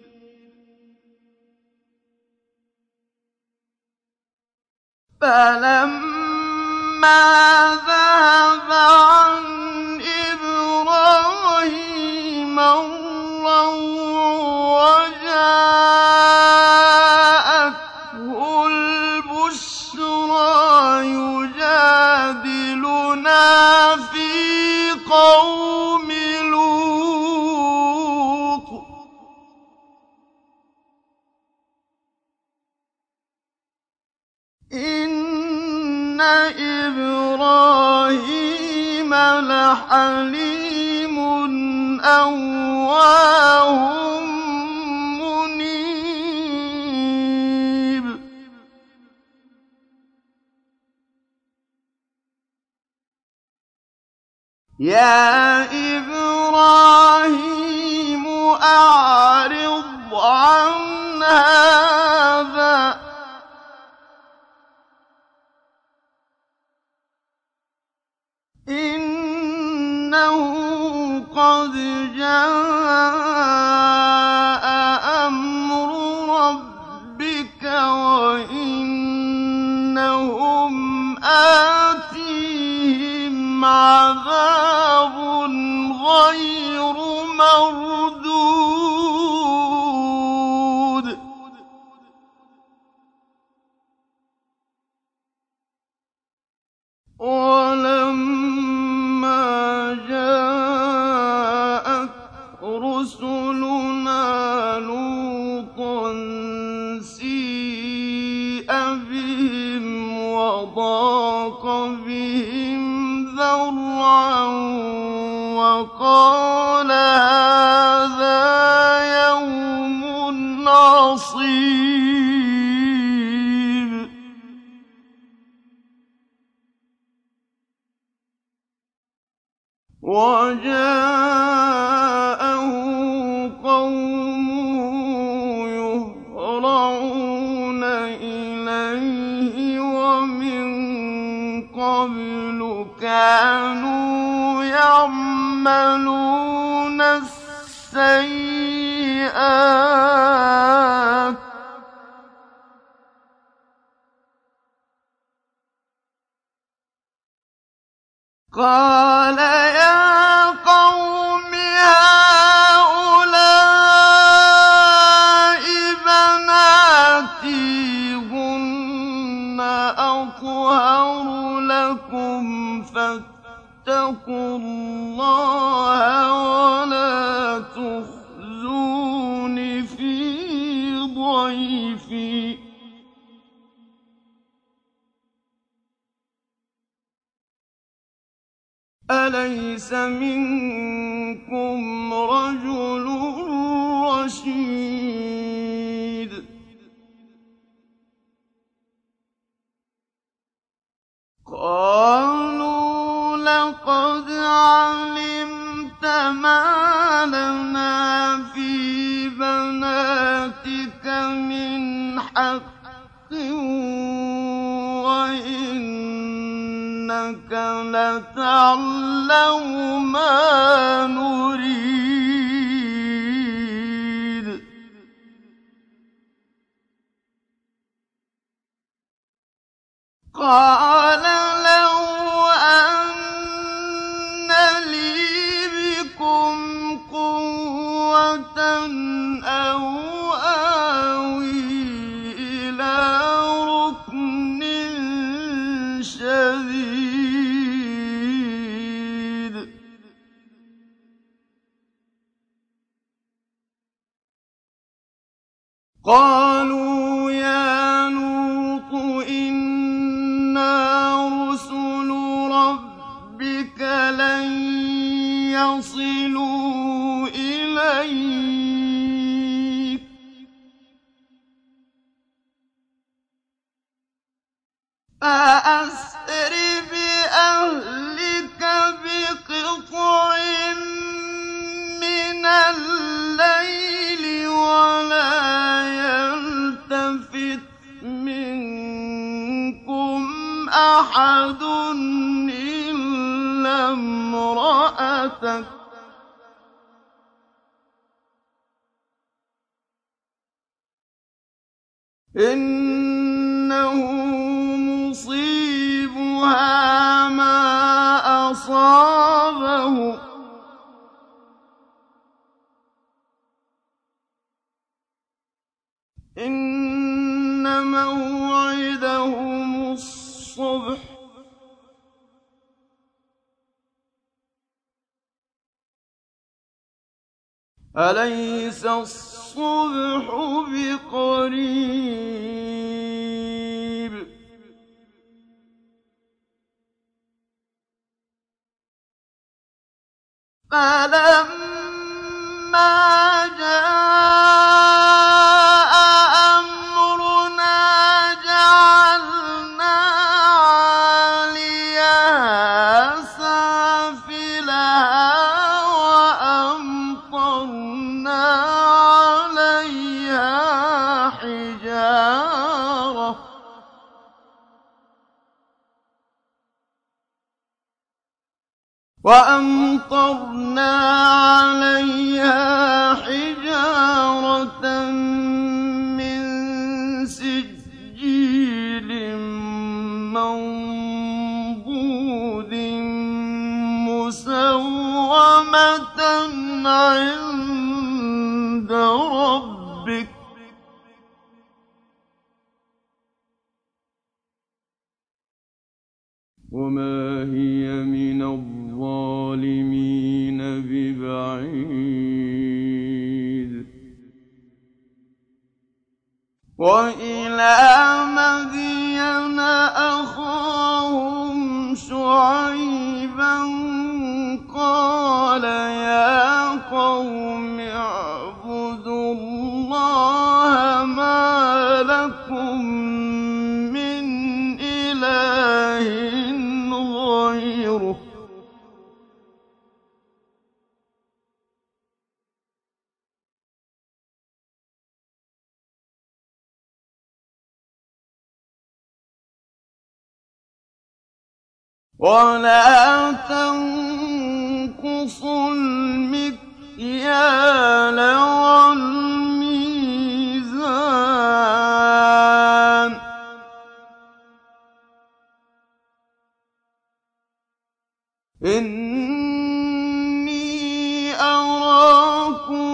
فلما ذهب عن إبراهيم الروع وجاءته البشرى يجادلنا في قوم لوط إن إبراهيم لحليم أواه منيب يا إبراهيم أعرض عن هذا إنه قد جاء أمر ربك وإنهم آتيهم عذاب غير مردود ولما جاءت رسلنا لوطا سيء بهم وضاق بهم ذرعا وقال هذا يوم عصيب وجاءه قومه يهرعون إليه ومن قبل كانوا يعملون السيئات قال يا قوم هؤلاء بناتي هن أطهر لكم فاتقوا الله ولا تخزون في ضيفي أليس منكم رجل رشيد قالوا لقد علمت ما لنا في بناتك من حق وإنك لتعلم ما نريد قال لو أن لي بكم قوة أو آوي إلى ركن شديد قالوا يا لوط إنا رسل ربك لن يصلوا إليك فأسر بأهلك بقطع من الليل ولا يلتفت منكم أحد إلا إِنَّهُ مُصِيبُهَا مَا أَصَابَهُمْ ۚ إِنَّ مَوْعِدَهُمُ الصُّبْحُ ۚ أَلَيْسَ الصُّبْحُ بِقَرِيبٍ فَلَمَّا جَاءَ أَمْرُنَا جَعَلْنَا عَالِيَهَا سَافِلَهَا وَأَمْطَرْنَا عَلَيْهَا حِجَارَةً وَأَمْطَرْنَا عَلَيْهَا حِجَارَةً مِّن سِجِّيلٍ مَّنضُودٍ مُّسَوَّمَةً عِندَ رَبِّكَ ۖ وَمَا هِيَ مِنَ الظَّالِمِينَ بِبَعِيدٍ وَإِلَىٰ مَدْيَنَ أَخَاهُمْ شُعَيْبًا قَالَ يَا قَوْمِ اعْبُدُوا اللَّهَ مَا لَكُم مِّنْ إِلَٰهٍ غَيْرُهُ ۖ وَلَا تَنقُصُوا الْمِكْيَالَ وَالْمِيزَانَ ۚ إِنِّي أَرَاكُم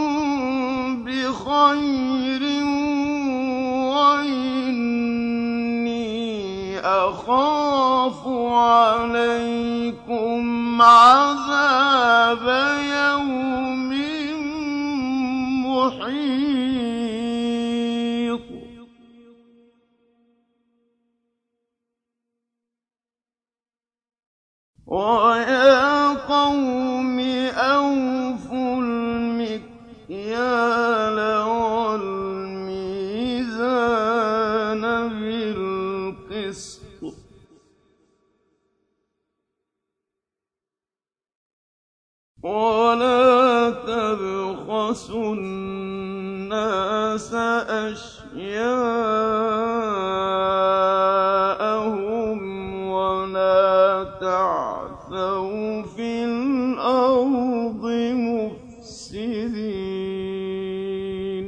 بِخَيْرٍ وَإِنِّي أَخَافُ عَلَيْكُمْ عَذَابَ يَوْمٍ مُّحِيطٍ وَيَا قَوْمِ أَوْفُوا الْمِكْيَالَ وَالْمِيزَانَ بِالْقِسْطِ ۖ وَلَا تَبْخَسُوا النَّاسَ أَشْيَاءَهُمْ وَلَا تَعْثَوْا فِي الْأَرْضِ مُفْسِدِينَ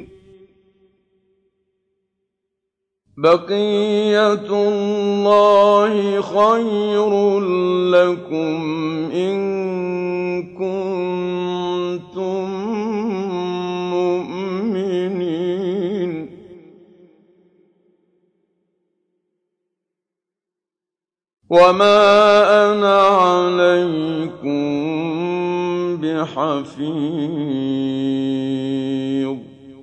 بَقِيَّتُ اللَّهِ خَيْرٌ لَّكُمْ إِن كُنتُم مُّؤْمِنِينَ وَمَا أَنَا عَلَيْكُم بِحَفِيظٍ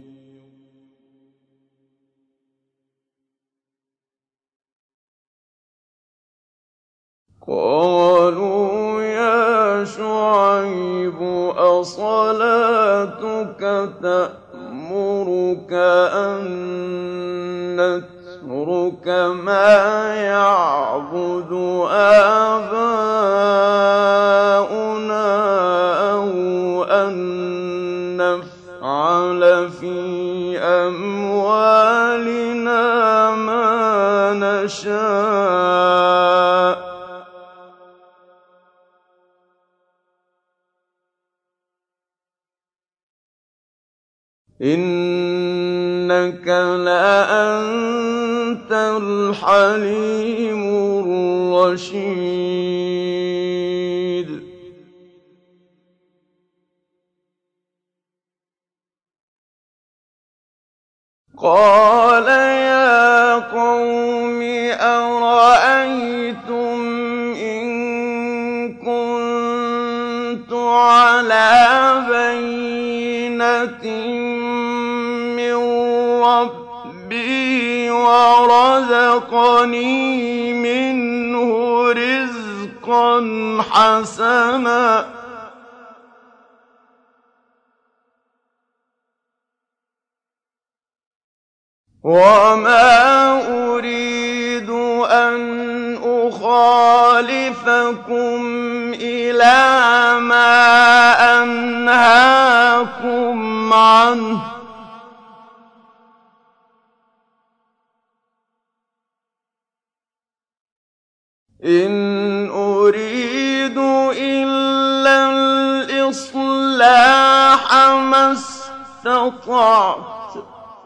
قَالُوا يَا شُعَيْبُ أَصَلَاتُكَ تَأْمُرُكَ أَن نَّتْرُكَ مَا يَعْبُدُ آبَاؤُنَا أَوْ أَن نَّفْعَلَ فِي أَمْوَالِنَا مَا نَشَاءُ ۖ إِنَّكَ إِنَّكَ لَأَنتَ الْحَلِيمُ الرَّشِيدُ قَالَ يَا قَوْمِ أَرَأَيْتُمْ إِن كُنتُ عَلَىٰ بَيِّنَةٍ مِّن رَّبِّي وَرَزَقَنِي مِنْهُ رِزْقًا حَسَنًا وَمَا أُرِيدُ أَنْ أُخَالِفَكُمْ إِلَىٰ مَا أَنْهَاكُمْ عَنْهُ ۚ إِنْ أُرِيدُ إِلَّا الْإِصْلَاحَ مَا اسْتَطَعْتُ ۚ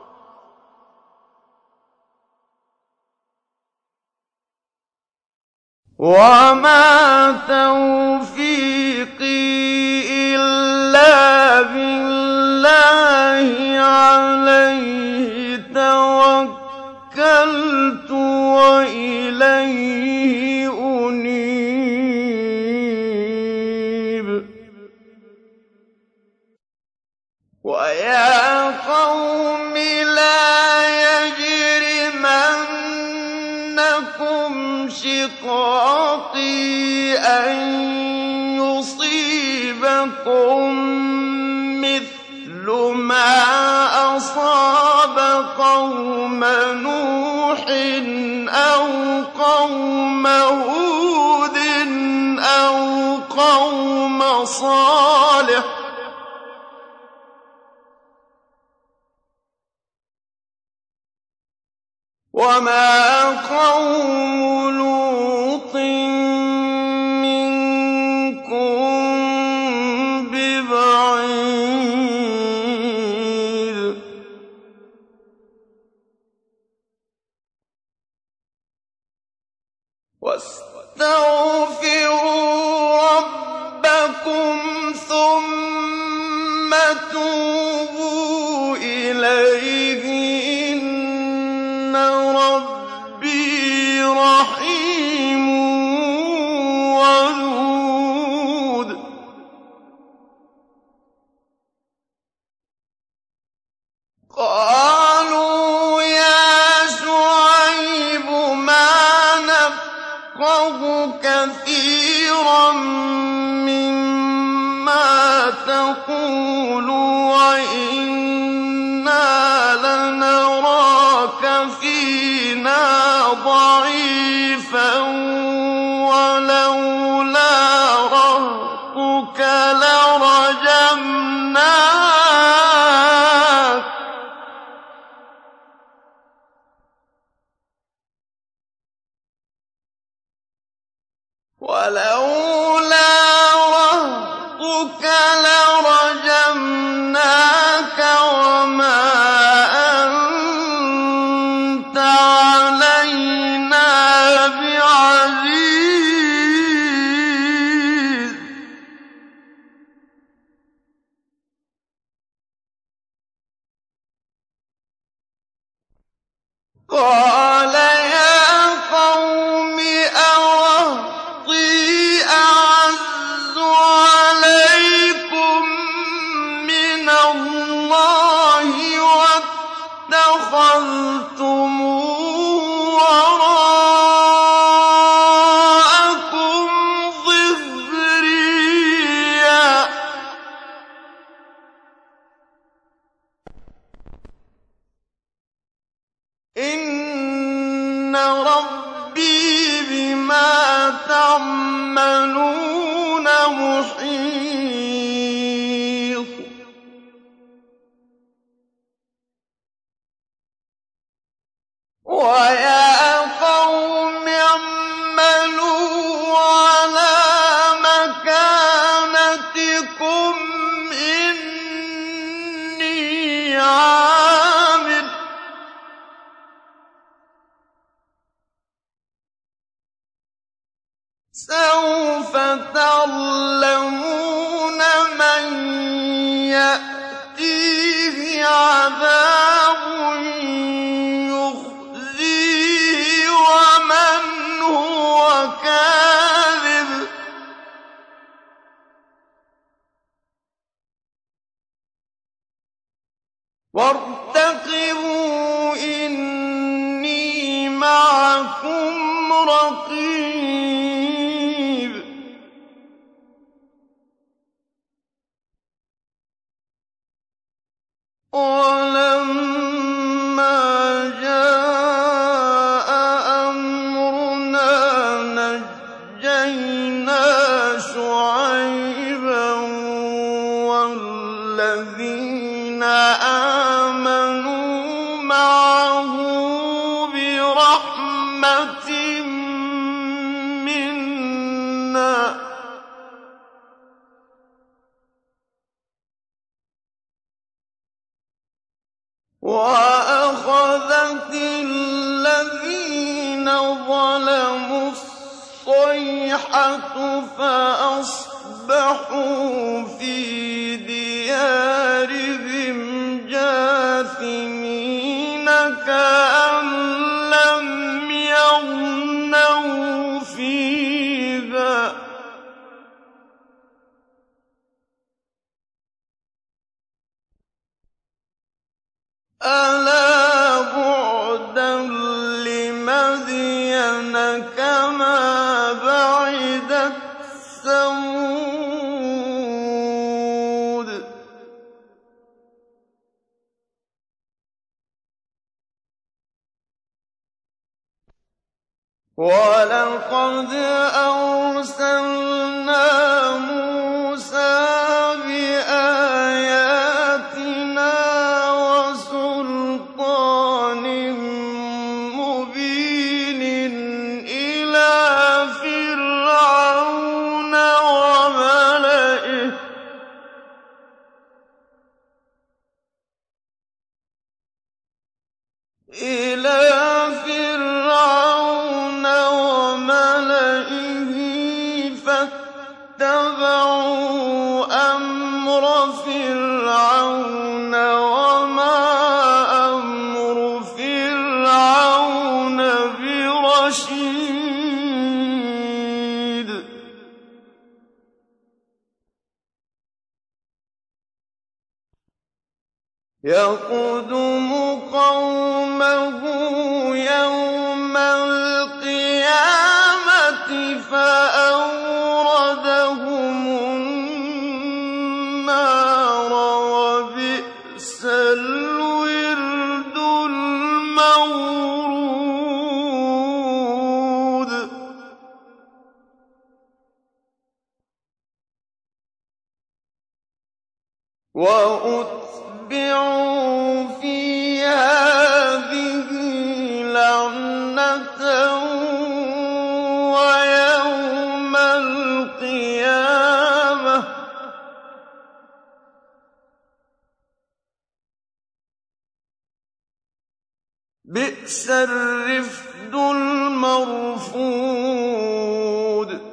وَمَا تَوْفِيقِي إِلَّا بِاللَّهِ ۚ عَلَيْهِ تَوَكَّلْتُ وَإِلَيْهِ أُنِيبُ وَيَا قَوْمِ لَا يَجْرِمَنَّكُمْ شِقَاقِي أَن يُصِيبَكُم مِّثْلُ مَا أَصَابَ قَوْمَ نُوحٍ أَوْ قَوْمَ هُودٍ أَوْ قَوْمَ صَالِحٍ ۚ وَمَا قَوْمُ لُوطٍ مِّنكُم بِبَعِيدٍ وَاسْتَغْفِرُوا رَبَّكُمْ ثُمَّ تُوبُوا إِلَيْهِ إِنَّ رَبِّي رَحِيمٌ وَدُودٌ قَالُوا يَا شُعَيْبُ مَا نَفْقَهُ كَثِيرًا مِّمَّا تَقُولُ وَإِنَّا لَنَرَاكَ فِينَا ضَعِيفًا وَلَوْلَا رَهْطُكَ لَرَجَمْنَاكَ ۖ وَلَوْلَا رَهْطُكَ لَرَجَمْنَاكَ وَمَا أَنتَ عَلَيْنَا بِعَزِيزٍ قَالَ يَا قَوْمِ أَرَهْطِي أَعَزُّ عَلَيْكُم مِّنَ اللَّهِ وَاتَّخَذْتُمُوهُ وَرَاءَكُمْ ظِهْرِيًّا ۖ إِنَّ رَبِّي بِمَا تَعْمَلُونَ مُحِيطٌ وَيَا قَوْمِ اعْمَلُوا عَلَىٰ مَكَانَتِكُمْ إِنِّي عَامِلٌ يأتيه عذاب يخزيه ومن هو كاذب وارتقبوا إني معكم رقيب ولما جاء أمرنا نجينا شعيبا والذين آمنوا معه برحمة منا وأخذت الذين ظلموا الصيحة فأصبحوا في ديارهم جاثمين كأن لم يغنوا فيها ألا بعدا لمدين كما بعدت ثمود ولقد أرسلنا موسى بآياتنا وسلطان مبين إلى فرعون وملئه إلى فرعون وملئه فاتبعوا أمر فرعون وما أمر فرعون برشيد يقدم قومه يوم القيامة فأوردهم النار وبئس الورد المورود وأتبعوا في هذه لعنة ويوم القيامة بئس الرفد المرفود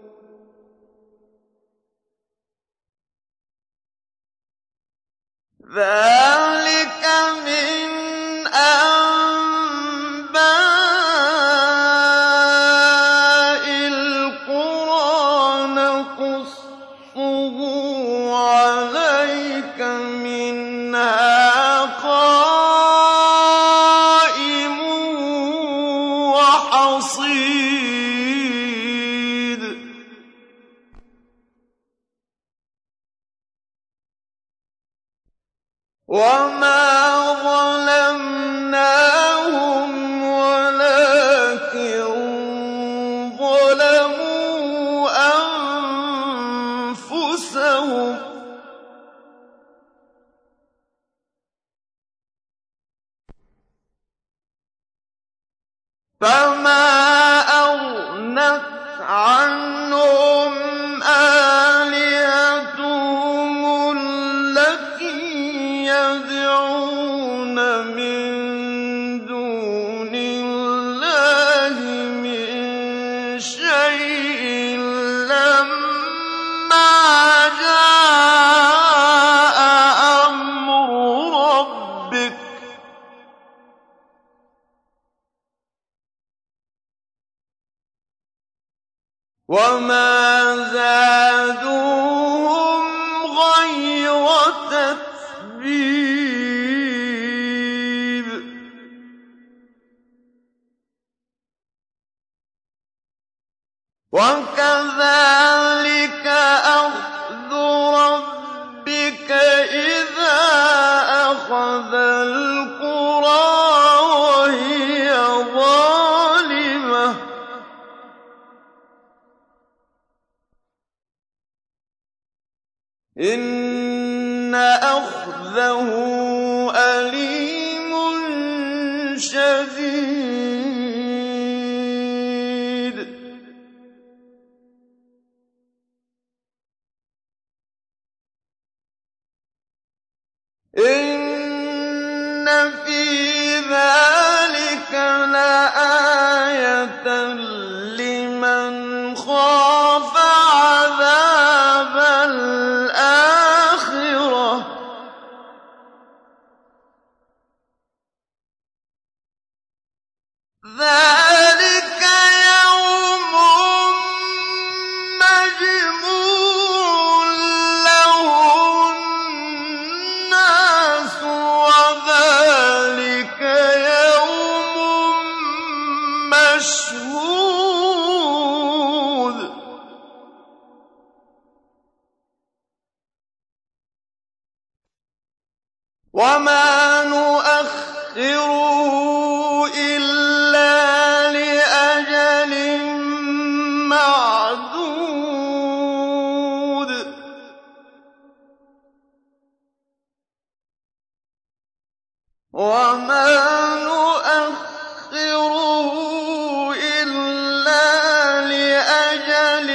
ذلك من أنباء القرى نقصه عليك منها قائم وحصيد وما ظلمناهم ولكن ظلموا أنفسهم فما أغنت عنهم آلهتهم التي يدعون وَمَا زَادُوهُمْ غَيْرَ تَتْبِيبٍ وَكَذَٰلِكَ أَخْذُ رَبِّكَ إِذَا أَخَذَ الْقُرَىٰ وَهِيَ ظَالِمَةٌ ۚ إِنَّ أَخْذَهُ أَلِيمٌ شَدِيدٌ. إِنَّ فِي ذَٰلِكَ لَآيَةً لِّمَنْ خَافَ عَذَابَ الْآخِرَةِ ۚ ذَٰلِكَ يَوْمٌ مَّجْمُوعٌ لَّهُ النَّاسُ ۖ وَذَٰلِكَ يَوْمٌ مَّشْهُودٌ. وَمَا نُؤَخِّرُهُ إِلَّا لِأَجَلٍ مَّعْدُودٍ. وَمَا نُؤَخِّرُهُ إِلَّا لِأَجَلٍ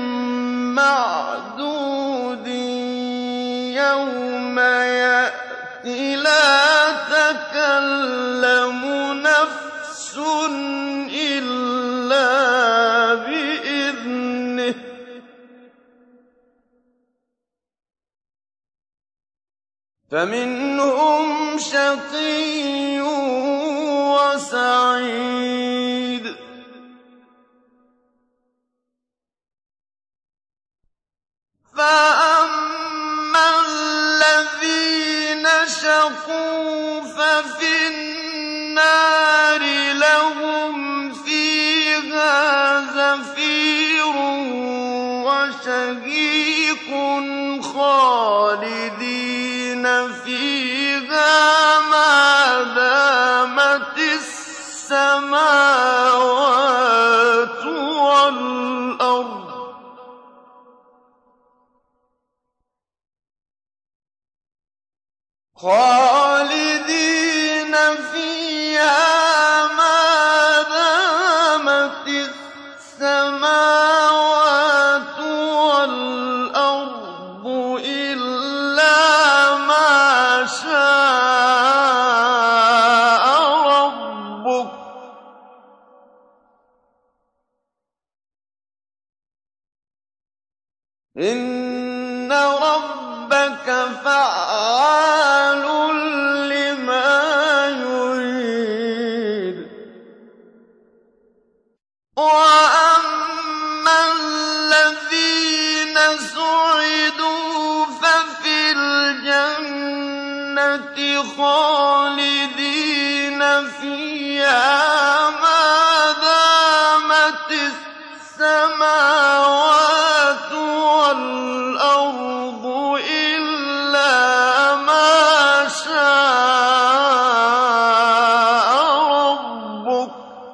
مَّعْدُودٍ يَوْمَ يَأْتِ لَا تَكَلَّمُ نَفْسٌ إِلَّا بِإِذْنِهِ ۚ فَمِنْهُمْ شَقِيٌّ وَسَعِيدٌ. فَأَمَّا الَّذِينَ شَقُوا فَفِي النَّارِ لَهُمْ فِيهَا زَفِيرٌ وَشَهِيقٌ خَالِدِينَ فِيهَا مَا دَامَتِ السَّمَاوَاتُ وَالْأَرْضُ ۚ خَالِدِينَ فِيهَا مَا دَامَتِ السَّمَاوَاتُ وَالْأَرْضُ إِلَّا مَا شَاءَ رَبُّكَ ۚ إِنَّ رَبَّكَ فَعَّالٌ لِّمَا يُرِيدُ. وَأَمَّا الَّذِينَ سُعِدُوا فَفِي الْجَنَّةِ خَالِدِينَ فِيهَا مَا دَامَتِ السَّمَاوَاتُ وَالْأَرْضُ إِلَّا مَا شَاءَ رَبُّكَ ۚ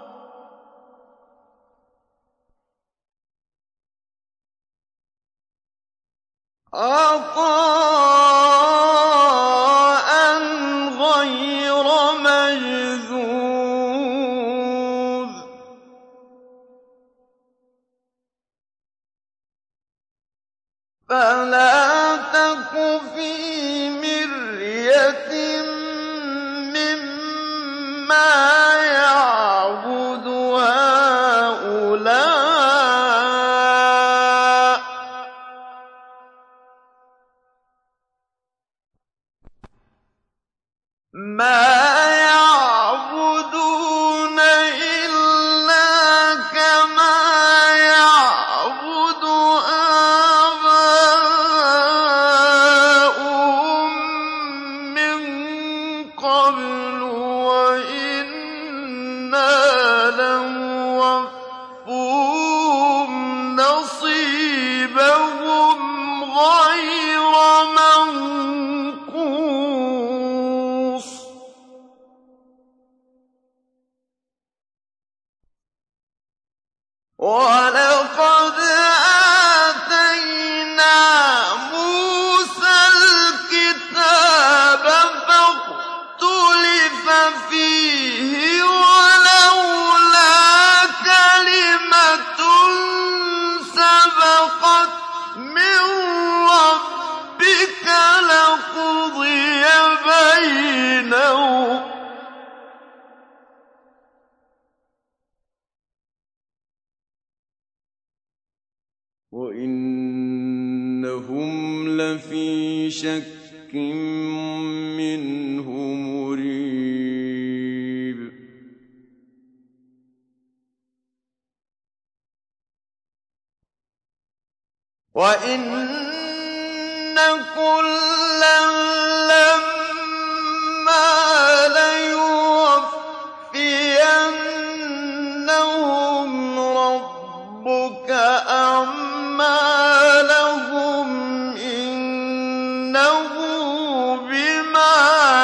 عَطَاءً غَيْرَ مَجْذُوذٍ. فَلَا تَكُ فِي مِرْيَةٍ مِّمَّا يَعْبُدُ هَٰؤُلَاءِ ۚ مَا يَعْبُدُونَ إِلَّا كَمَا يَعْبُدُ شَكٍّ مِّنْهُ مُرِيبٍ وَإِنَّ كُلًّا لَّمَّا لَيُوَفِّيَنَّهُمْ رَبُّكَ أَعْمَالَهُمْ إِنَّهُ بِمَا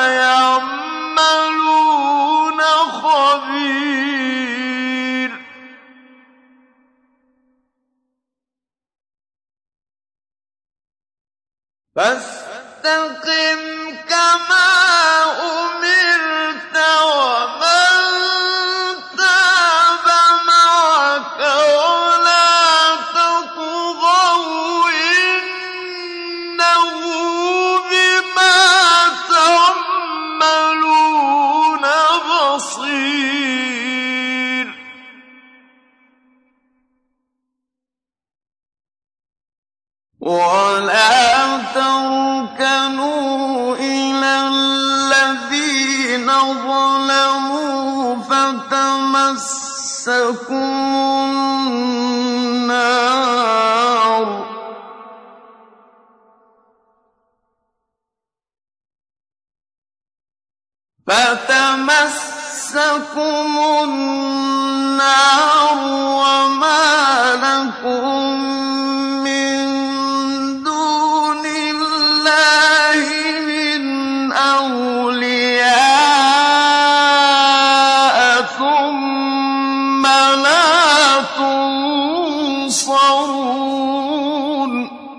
يَعْمَلُونَ خَبِيرٌ فَاسْتَقِمْ كَمَا أُمِرْتَ وَمَن تَابَ مَعَكَ وَلَا تَطْغَوْا إِنَّهُ بِمَا تَعْمَلُونَ بَصِيرٌ وَلَا تَرْكَنُوا إِلَى الَّذِينَ ظَلَمُوا فَتَمَسَّكُمُ النَّارُ فَتَمَسَّكُمُ النَّارُ وَمَا لَكُم مِّن دُونِ اللَّهِ مِنْ أَوْلِيَاءَ ثُمَّ لَا تُنصَرُونَ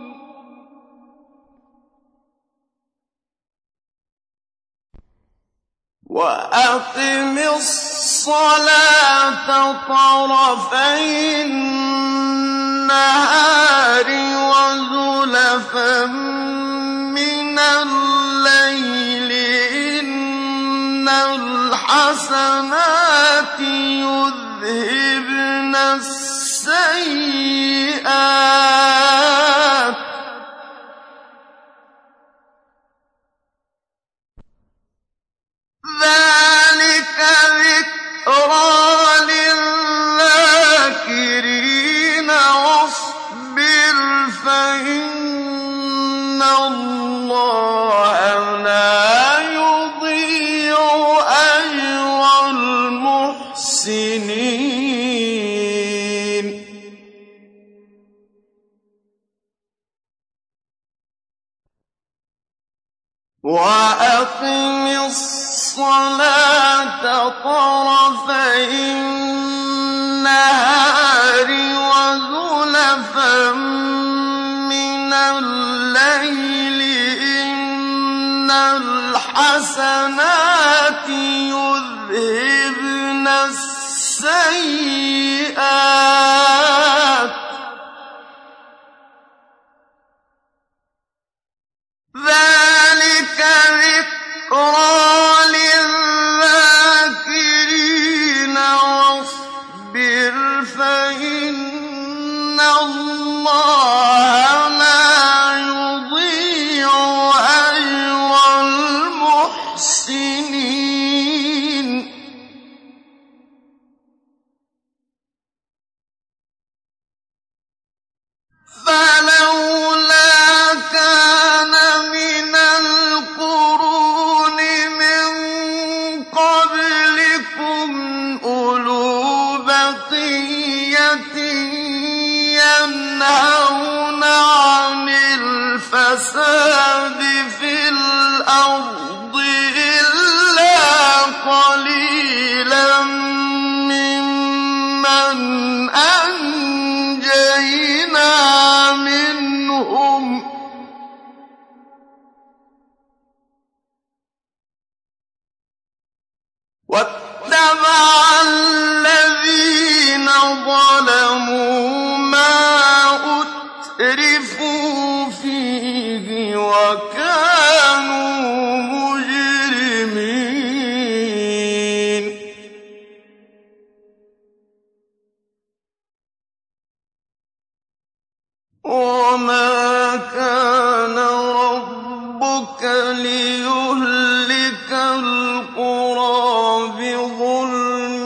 وَأَقِمِ الصَّلَاةَ طَرَفَيِ النَّهَارِ وَزُلَفًا مِّنَ اللَّيْلِ ۚ إِنَّ الْحَسَنَاتِ يُذْهِبْنَ السَّيِّئَاتِ ۚ ذَٰلِكَ ذِكْرَىٰ لِلذَّاكِرِينَ وَاصْبِرْ فَإِنَّ اللَّهَ لَا يُضِيعُ أَجْرَ الْمُحْسِنِينَ وَأَقِمِ الصَّلَاةَ طَرَفَيِ النَّهَارِ وَزُلَفًا مِّنَ اللَّيْلِ ۚ إِنَّ الْحَسَنَاتِ يُذْهِبْنَ السَّيِّئَاتِ ۚ ذَٰلِكَ ذِكْرَىٰ لِلذَّاكِرِينَ وَاصْبِرْ فَإِنَّ اللَّهَ لَا يُضِيعُ أَجْرَ الْمُحْسِنِينَ فَلَوْلَا كَانَ مِنَ الْقُرُونِ مِن قَبْلِكُمْ أُولُو بَقِيَّةٍ يَنْهَوْنَ عَنِ الْفَسَادِ فِي الْأَرْضِ إِلَّا قَلِيلًا مِّمَّنْ أَنجَيْنَا مِنْهُمْ ۗ وَاتَّبَعَ الَّذِينَ ظَلَمُوا مَا أُتْرِفُوا فِيهِ وَكَانُوا مُجْرِمِينَ وَمَا كَانَ رَبُّكَ رَبُّكَ لِيُهْلِكَ الْقُرَىٰ بِظُلْمٍ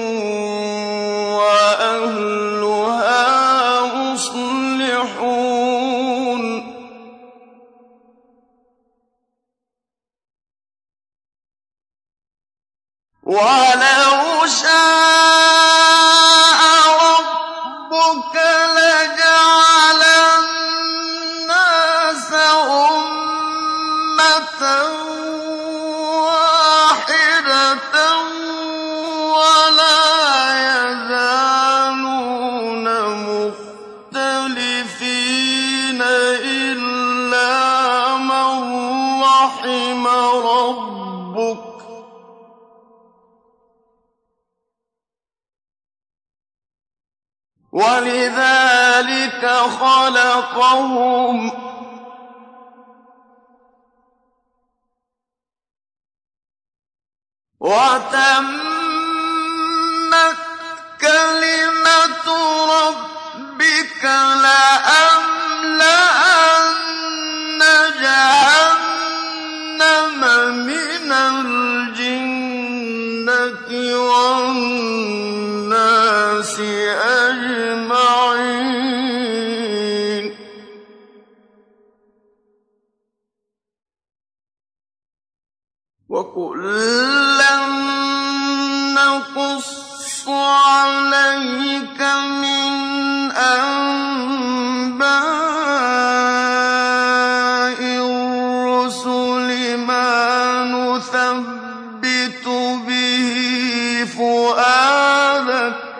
وَأَهْلُهَا مُصْلِحُونَ وَلَوْ شَاءَ رَبُّكَ لَجَعَلَ النَّاسَ أُمَّةً وَاحِدَةً وَلَا يَزَالُونَ مُخْتَلِفِينَ إِلَّا مَن رَّحِمَ رَبُّكَ ۚ وَلِذَٰلِكَ خَلَقَهُمْ ۗ وَتَمَّتْ كَلِمَةُ رَبِّكَ لَأَمْلَأَنَّ جَهَنَّمَ مِنَ الْجِنَّةِ وَالنَّاسِ أَجْمَعِينَ وَكُلًّا نَّقُصُّ عَلَيْكَ مِنْ أَنبَاءِ الرُّسُلِ مَا نُثَبِّتُ بِهِ فُؤَادَكَ ۖ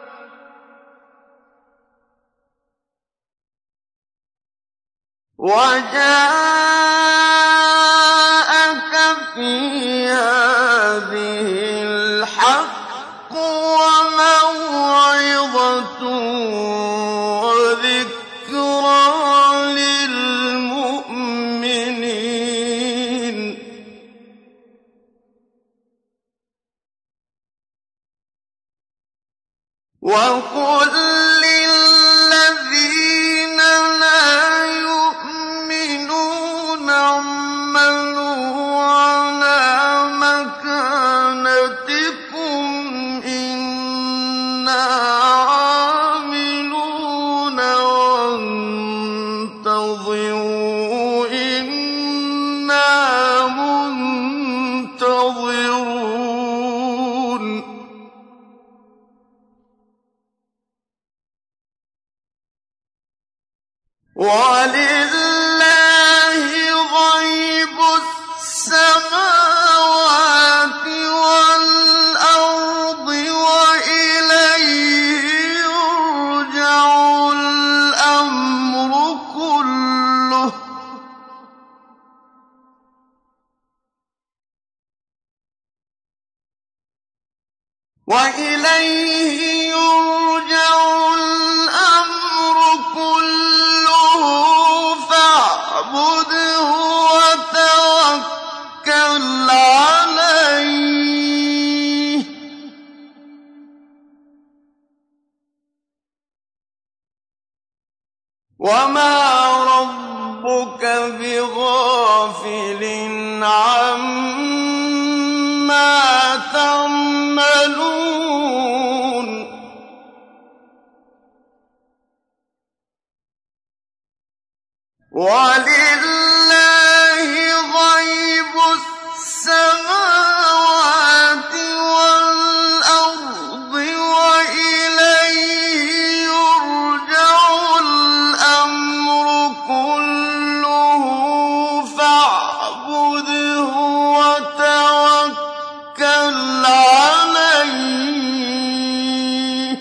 وَجَاءَكَ فِي هَٰذِهِ الْحَقُّ وَمَوْعِظَةٌ وَذِكْرَىٰ لِلْمُؤْمِنِينَ وَقُل لِّلَّذِينَ لَا يُؤْمِنُونَ اعْمَلُوا عَلَىٰ مَكَانَتِكُمْ إِنَّا عَامِلُونَ وَانتَظِرُوا إِنَّا مُنتَظِرُونَ وَلِلَّهِ غَيْبُ السَّمَاوَاتِ وَالْأَرْضِ وَإِلَيْهِ يُرْجَعُ الْأَمْرُ كُلُّهُ ۚ وَإِلَيْهِ يُرْجَعُ الْأَمْرُ كُلُّهُ فَاعْبُدْهُ وَتَوَكَّلْ عَلَيْهِ ۚ وَمَا رَبُّكَ بِغَافِلٍ عَمَّا تَعْمَلُونَ وَلِلَّهِ غَيْبُ السَّمَاوَاتِ وَالْأَرْضِ وَإِلَيْهِ يُرْجَعُ الْأَمْرُ كُلُّهُ فَاعْبُدْهُ وَتَوَكَّلْ عَلَيْهِ ۚ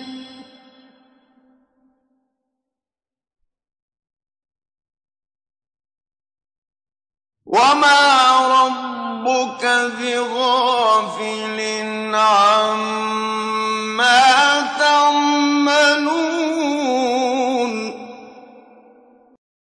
وَمَا رَبُّكَ بِغَافِلٍ عَمَّا